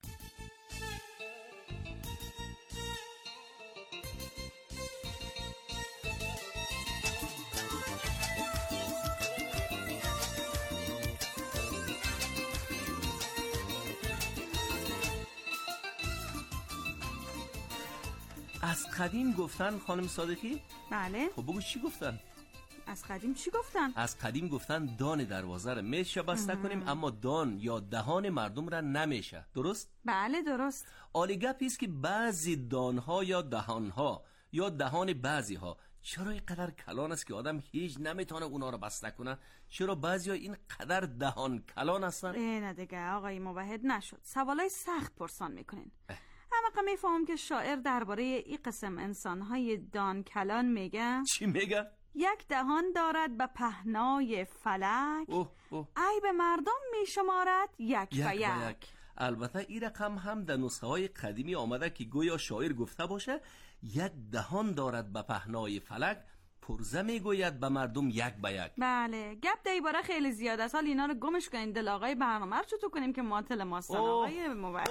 از قدیم گفتن خانم صادقی؟ بله. خب بگو چی گفتن؟ از قدیم چی گفتن؟ از قدیم گفتن دان دروازه را میشه بسته کنیم اما دان یا دهان مردم را نمیشه. درست؟ بله درست. عالی گپی است که بعضی دانها یا دهانها یا دهان بعضی ها چرا اینقدر کلان است که آدم هیچ نمیتونه اونا رو بسته کنه؟ چرا بعضیا این قدر دهان کلان هستن؟ نه دیگه آقای موحد نشد. سوالای سخت پرسان میکنین. همه میفهم که شاعر درباره این قسم انسانهای دان کلان میگه. چی میگه؟ یک دهان دارد به پهنای فلک عیب مردم میشمارد یک به یک. البته این رقم هم در نسخه های قدیمی آمده که گویا شاعر گفته باشه یک دهان دارد به پهنای فلک پرزه میگوید به مردم یک به یک. بله گپ در عباره خیلی زیاد است. حال اینا رو گمش کنین. دل آقای برنامه رو چطور کنیم که معطل ماستن آقای موحد.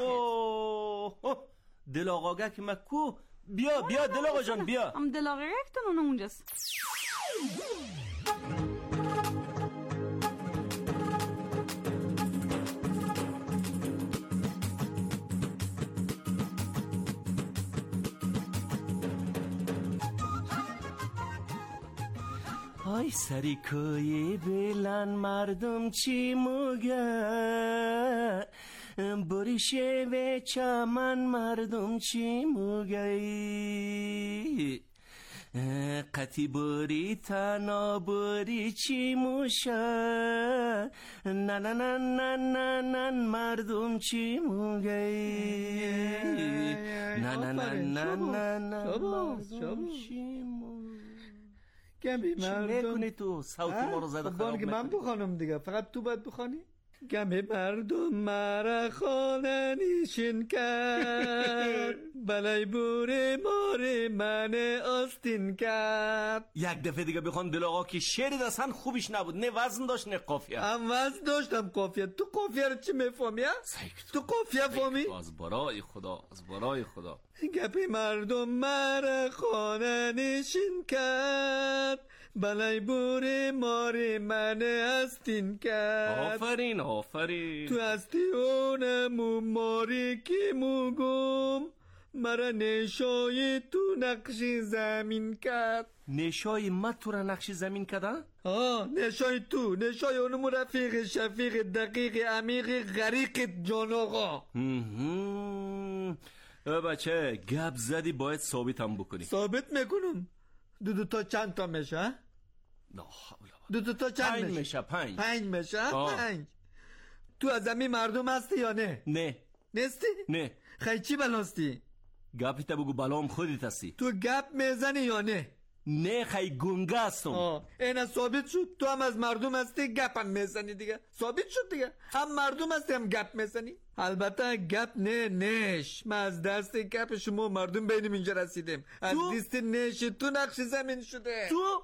دل آقا که مکو بیا دل آقا جان بیا. هم دل آقا یکتون اونجاست. های سری کوی بلن مردم چی موگه بریشه و چمن مردم چی موگه قطی بری تنا بری چی موشه نه نه نه نه نه نه مردم چی موگه نه نه نه نه نه نه مردم چی موگه. گمی مردم میکنی تو صوت ما رو زده خراب میکنی. من بخوانم دیگه فقط تو باید بخوانی. گمی مردم مرا خانه نیشین کرد بلای بوری ماری من آستین کرد. یک دفعه دیگه بخوان دل آقا که شعری دستن خوبیش نبود. نه وزن داشت نه قافیه. هم وزن داشتم قافیه. تو قافیه رو چی میفهمی؟ تو قافیه فهمی؟ از برای خدا از برای خدا. گپی مردم مرا خانه نیشین کرد بلای بوری ماری من هستین کرد. آفرین تو هستی اونمو ماری کی موگم مرا نشای تو نقشی زمین کرد. نشای ما تو را نقشی زمین کرد؟ نشای تو نشای اونمو رفیق شفیق دقیق عمیق غریق جان آقا. بچه گپ زدی باید ثابت هم بکنی. ثابت میکنم. دو تا چند تا میشه؟ دو تا چند میشه؟ پنج میشه؟ پنج. تو از همین مردم هستی یا نه؟ نه. نیستی؟ نه. خیلی چی بلاستی؟ گپی تا بگو بلام خودت هستی. تو گپ میزنی یا نه؟ نه خیلی گنگه هستم. اینا ثابت شد. تو هم از مردم هستی گپ هم میزنی دیگه. ثابت شد دیگه. هم مردم هستی هم گپ میزنی. البته گپ نش من از دست گپ شما مردم بینیم اینجا رسیدیم. از دست نش تو نقش زمین شده. تو؟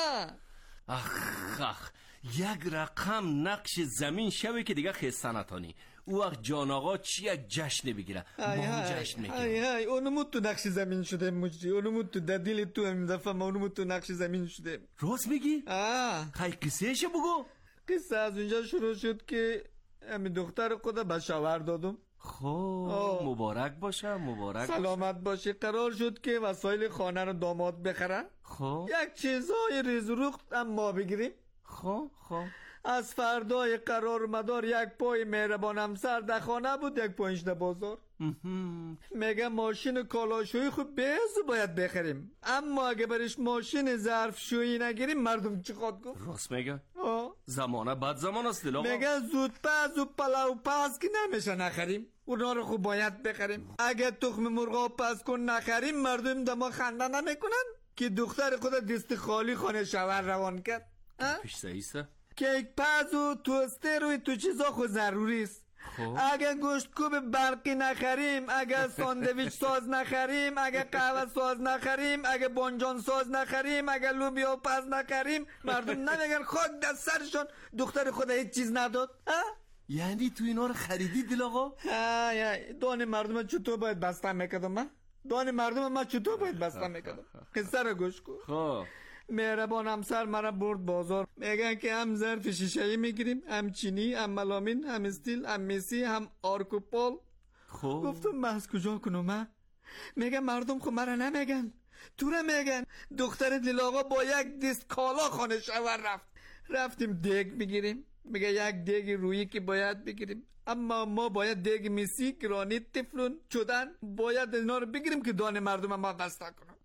آخ یک رقم نقش زمین شوی که دیگه خسته نتانی. او وقت جان آقا چی یک جشن بگیره ما هم جشن میگیریم. اونمو تو نقش زمین شده مجری. اونمو تو در دل تو همین دفعه ما اونمو تو نقش زمین شده. راست میگی؟ خیلی قصه شو بگو. قصه از اونجا شروع شد که همین دختر خدا به شوهر دادم. خب مبارک باشه مبارک سلامت باشه. قرار شد که وسایل خانه رو داماد بخره. خب یک چیزای ریزروخت اما بگیریم. خب از فردای قرار مدار یک پای مهربان همسر در خانه بود، یک پایش در بازار. میگه ماشین کالاشویی خوب بیز باید بخریم، اما اگه برش ماشین ظرفشویی نگیریم مردم چی خواهد گفت؟ راست میگه. زمانه بعد زمان است دل آقا. میگه زود پس و پلاو پس که نمیشه نخریم، اونا رو خوب باید بخریم. اگه تخم مرغا پس کن نخریم مردم دما خنده نمیکنن که دختر خود دست خالی خانه شوهر روان کرد. پیش سعیسته کیک پز و توستر و تو چیزا خود ضروری است. اگه گوشت کوب برقی نخریم، اگه ساندویچ ساز نخریم، اگه قهوه ساز نخریم، اگه بانجان ساز نخریم، اگه لوبیا پز نخریم مردم نمیگن خاک در سرشون دختر خود هیچ چیز نداد. یعنی تو اینا رو خریدی دل آقا؟ دان مردم چطور باید بسته میکردم؟ دان مردم من چطور باید بسته میکردم؟ قصه رو گوش کن. مهربان همسر مرا برد بازار. میگن که هم ظرف شیشه‌ای میگیریم، هم چینی، هم ملامین، هم استیل، هم میسی، هم آرکوپال. گفتم من از کجا کنم من؟ میگن مردم خب مرا نمیگن، تو را میگن. دختر دل آقا با یک دست کالا خانه شوهر رفتیم دیگ بگیریم. میگه یک دیگ رویی که باید بگیریم، اما ما باید دیگ میسی، گرانیت، تفلون، چودن باید اینا رو بگیریم که دان مردم ما بسته کنم.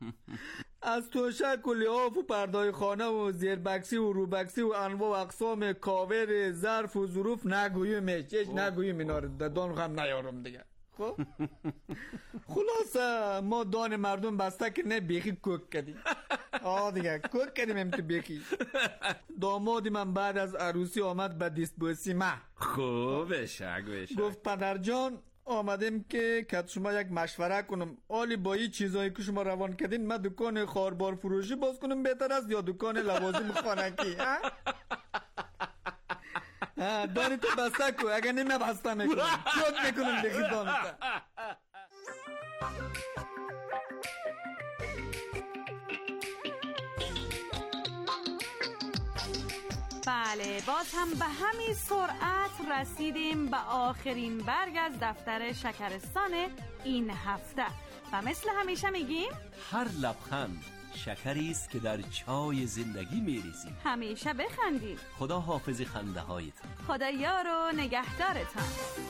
از توشک و لحاف و پردای خانه و زیربکسی و روبکسی و انواع و اقسام کاور ظرف و ظروف نگویم اینا رو دان هم نیارم دیگه. خب خلاصه ما دان مردم بسته که نه بیخی کوک کردیم. دیگه کوک کردیم هم که بیخی. دامادی من بعد از عروسی آمد به دیستبوسی ما. بشک گفت پدر جان آمدیم که شما یک مشوره کنم، آلی با این چیزایی که شما روان کردین من دکان خاربار فروشی باز کنم بهتر است یا دکان لوازم خانگی؟ دانی تو بسته کو، اگر نمی بسته میکنم چوت میکنم دیگه دانتا. بله باز هم به همین سرعت رسیدیم به آخرین برگ از دفتر شکرستان این هفته و مثل همیشه میگیم هر لبخند شکری است که در چای زندگی میریزیم. همیشه بخندید. خدا حافظ خنده هایتان. خدا یار و نگهدارتان.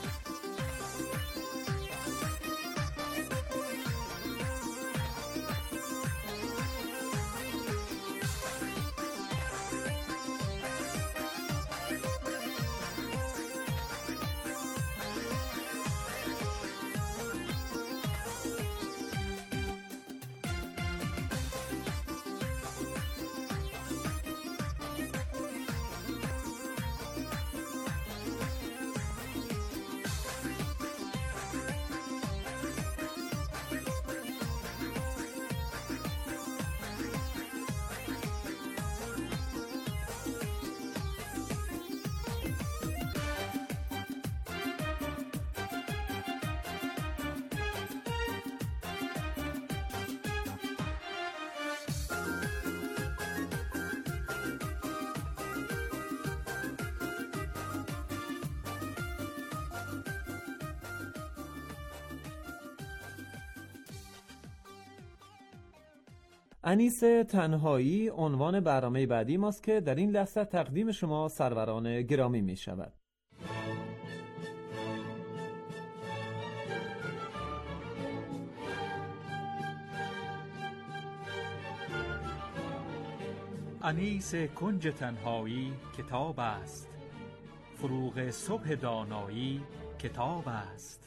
انیس تنهایی عنوان برنامه بعدی ماست که در این لحظه تقدیم شما سروران گرامی می شود. انیس کنج تنهایی کتاب است، فروغ صبح دانایی کتاب است.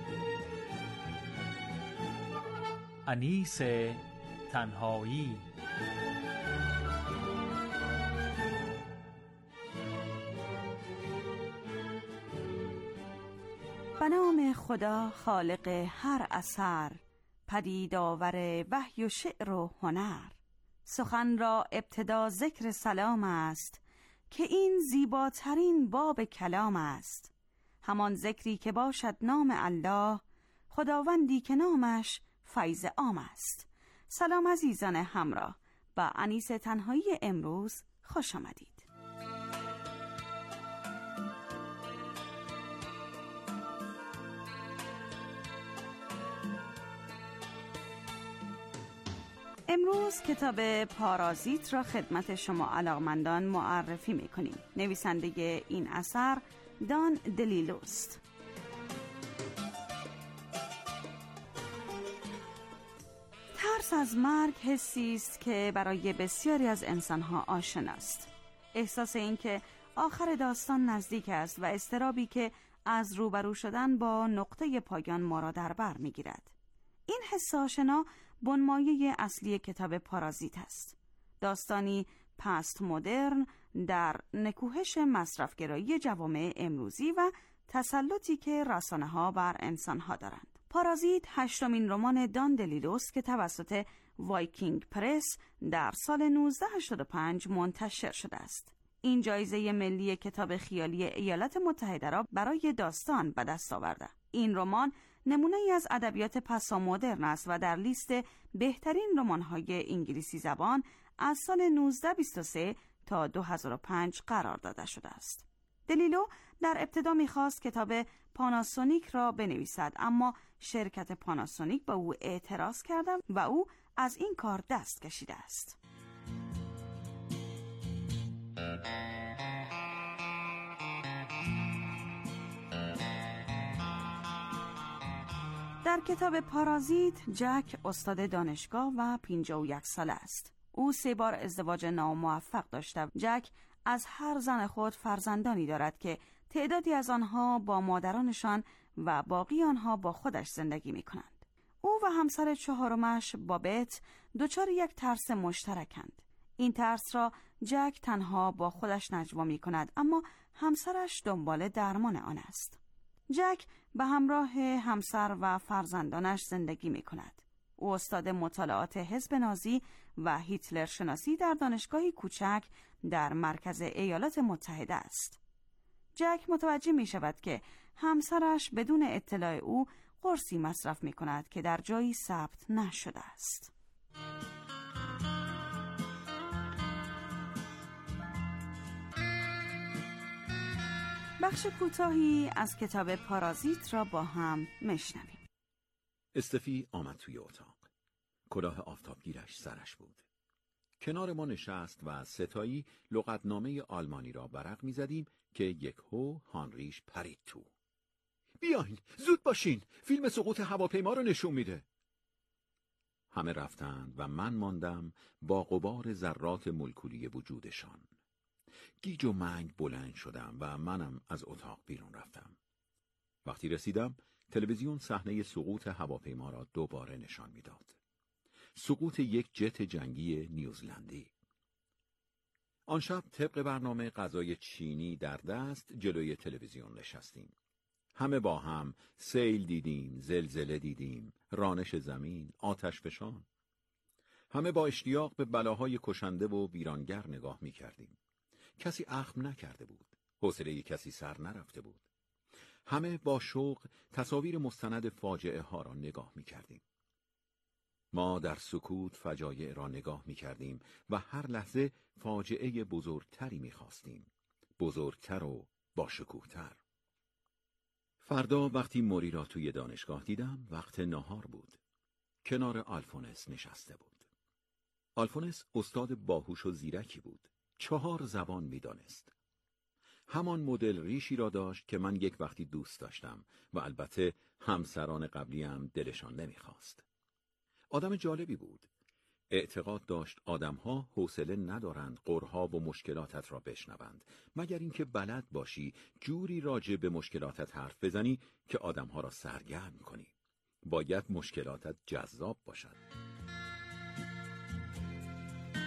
انیس تنهایی. به نام خدا خالق هر اثر، پدید آور وحی و شعر و هنر. سخن را ابتدا ذکر سلام است، که این زیباترین باب کلام است. همان ذکری که باشد نام الله، خداوندی که نامش فیض عام است. سلام عزیزان همراه، با انیس تنهایی امروز خوش آمدید. امروز کتاب پارازیت را خدمت شما علاقمندان معرفی می‌کنیم. نویسنده این اثر دان دلیلوست. ترس از مرگ حسی است که برای بسیاری از انسان‌ها آشناست. احساس این که آخر داستان نزدیک است و اضطرابی که از روبرو شدن با نقطه پایان ما را در بر می‌گیرد. این حس آشنا بنمایه اصلی کتاب پارازیت است. داستانی پست مدرن در نکوهش مصرفگرایی جوامع امروزی و تسلطی که رسانه‌ها بر انسان‌ها دارند. پارازیت 8مین رمان دان دلیلوس که توسط وایکینگ پرس در سال 1985 منتشر شده است. این جایزه ملی کتاب خیالی ایالات متحده را برای داستان به دست آورده. این رمان نمونه‌ای از ادبیات پسامدرن است و در لیست بهترین رمان‌های انگلیسی زبان از سال 1923 تا 2005 قرار داده شده است. دلیلو در ابتدا می‌خواست کتاب پاناسونیک را بنویسد، اما شرکت پاناسونیک به او اعتراض کرده و او از این کار دست کشیده است. در کتاب پارازیت، جک استاد دانشگاه و 51 ساله است. او 3 بار ازدواج ناموفق داشته. جک از هر زن خود فرزندانی دارد که تعدادی از آنها با مادرانشان و باقی آنها با خودش زندگی می کنند. او و همسر 4مش بابت دچار یک ترس مشترکند. این ترس را جک تنها با خودش نجوا می کند، اما همسرش دنبال درمان آن است. جک به همراه همسر و فرزندانش زندگی می کند. او استاد مطالعات حزب نازی و هیتلر شناسی در دانشگاهی کوچک در مرکز ایالات متحده است. جک متوجه می شود که همسرش بدون اطلاع او قرصی مصرف می کند که در جایی ثبت نشده است. بخش کوتاهی از کتاب پارازیت را با هم میشنویم. استفی آمد توی اتاق. کلاه آفتابگیرش سرش بود. کنار ما نشست و ستایی لغتنامه آلمانی را ورق می‌زدیم که یکهو هانریش پرید تو. بیاین، زود باشین، فیلم سقوط هواپیما رو نشون میده. همه رفتند و من ماندم با غبار ذرات مولکولی وجودشان. گیج و منگ بلند شدم و منم از اتاق بیرون رفتم. وقتی رسیدم تلویزیون صحنه سقوط هواپیما را دوباره نشان میداد. سقوط یک جت جنگی نیوزلندی. آن شب طبق برنامه غذای چینی در دست جلوی تلویزیون نشستیم. همه با هم سیل دیدیم، زلزله دیدیم، رانش زمین، آتش فشان. همه با اشتیاق به بلاهای کشنده و ویرانگر نگاه می کردیم. کسی اخم نکرده بود. حوصله کسی سر نرفته بود. همه با شوق تصاویر مستند فاجعه ها را نگاه می کردیم. ما در سکوت فجایع را نگاه می کردیم و هر لحظه فاجعه بزرگتری می خواستیم. بزرگتر و با شکوه‌تر. فردا وقتی موری را توی دانشگاه دیدم وقت نهار بود. کنار آلفونس نشسته بود. آلفونس استاد باهوش و زیرکی بود. 4 زبان می دانست. همان مدل ریشی را داشت که من یک وقتی دوست داشتم و البته همسران قبلیم دلشان نمیخواست. آدم جالبی بود. اعتقاد داشت آدمها حوصله ندارند قرها و مشکلاتت را بشنوند، مگر اینکه بلد باشی جوری راجع به مشکلاتت حرف بزنی که آدمها را سرگرم کنی. باید مشکلاتت جذاب باشد.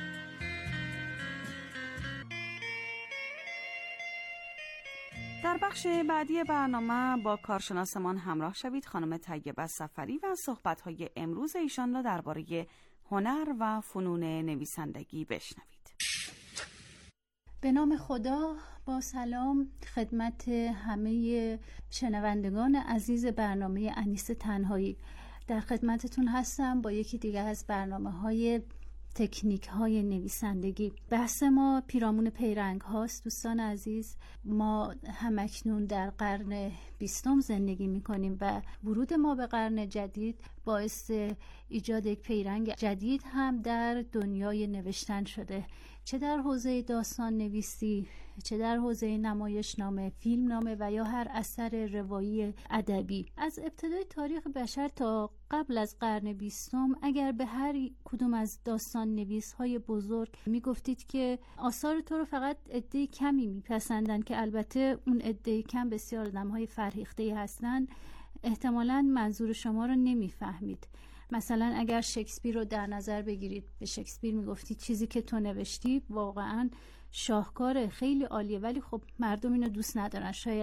در بخش بعدی برنامه با کارشناسمان همراه شوید. خانم طیبه صفری و صحبت‌های امروز ایشان را درباره هنر و فنون نویسندگی بشنوید. به نام خدا، با سلام خدمت همه شنوندگان عزیز برنامه انیس تنهایی. در خدمتتون هستم با یکی دیگه از برنامه‌های تکنیک های نویسندگی. بحث ما پیرامون پیرنگ هاست. دوستان عزیز، ما همکنون در قرن 20 زندگی می کنیم و ورود ما به قرن جدید باعث ایجاد یک پیرنگ جدید هم در دنیای نوشتن شده، چه در حوزه داستان نویسی، چه در حوزه نمایشنامه، فیلمنامه و یا هر اثر روایی ادبی. از ابتدای تاریخ بشر تا قبل از قرن 20 اگر به هر کدوم از داستان نویس های بزرگ می گفتید که آثار تو رو فقط عده کمی می پسندن، که البته اون عده کم بسیار آدم های فرهیخته هستن، احتمالاً منظور شما رو نمی فهمید. مثلا اگر شکسپیر رو در نظر بگیرید، به شکسپیر میگفتید چیزی که تو نوشتی واقعا شاهکاره، خیلی عالیه، ولی خب مردم اینو دوست ندارن. شاید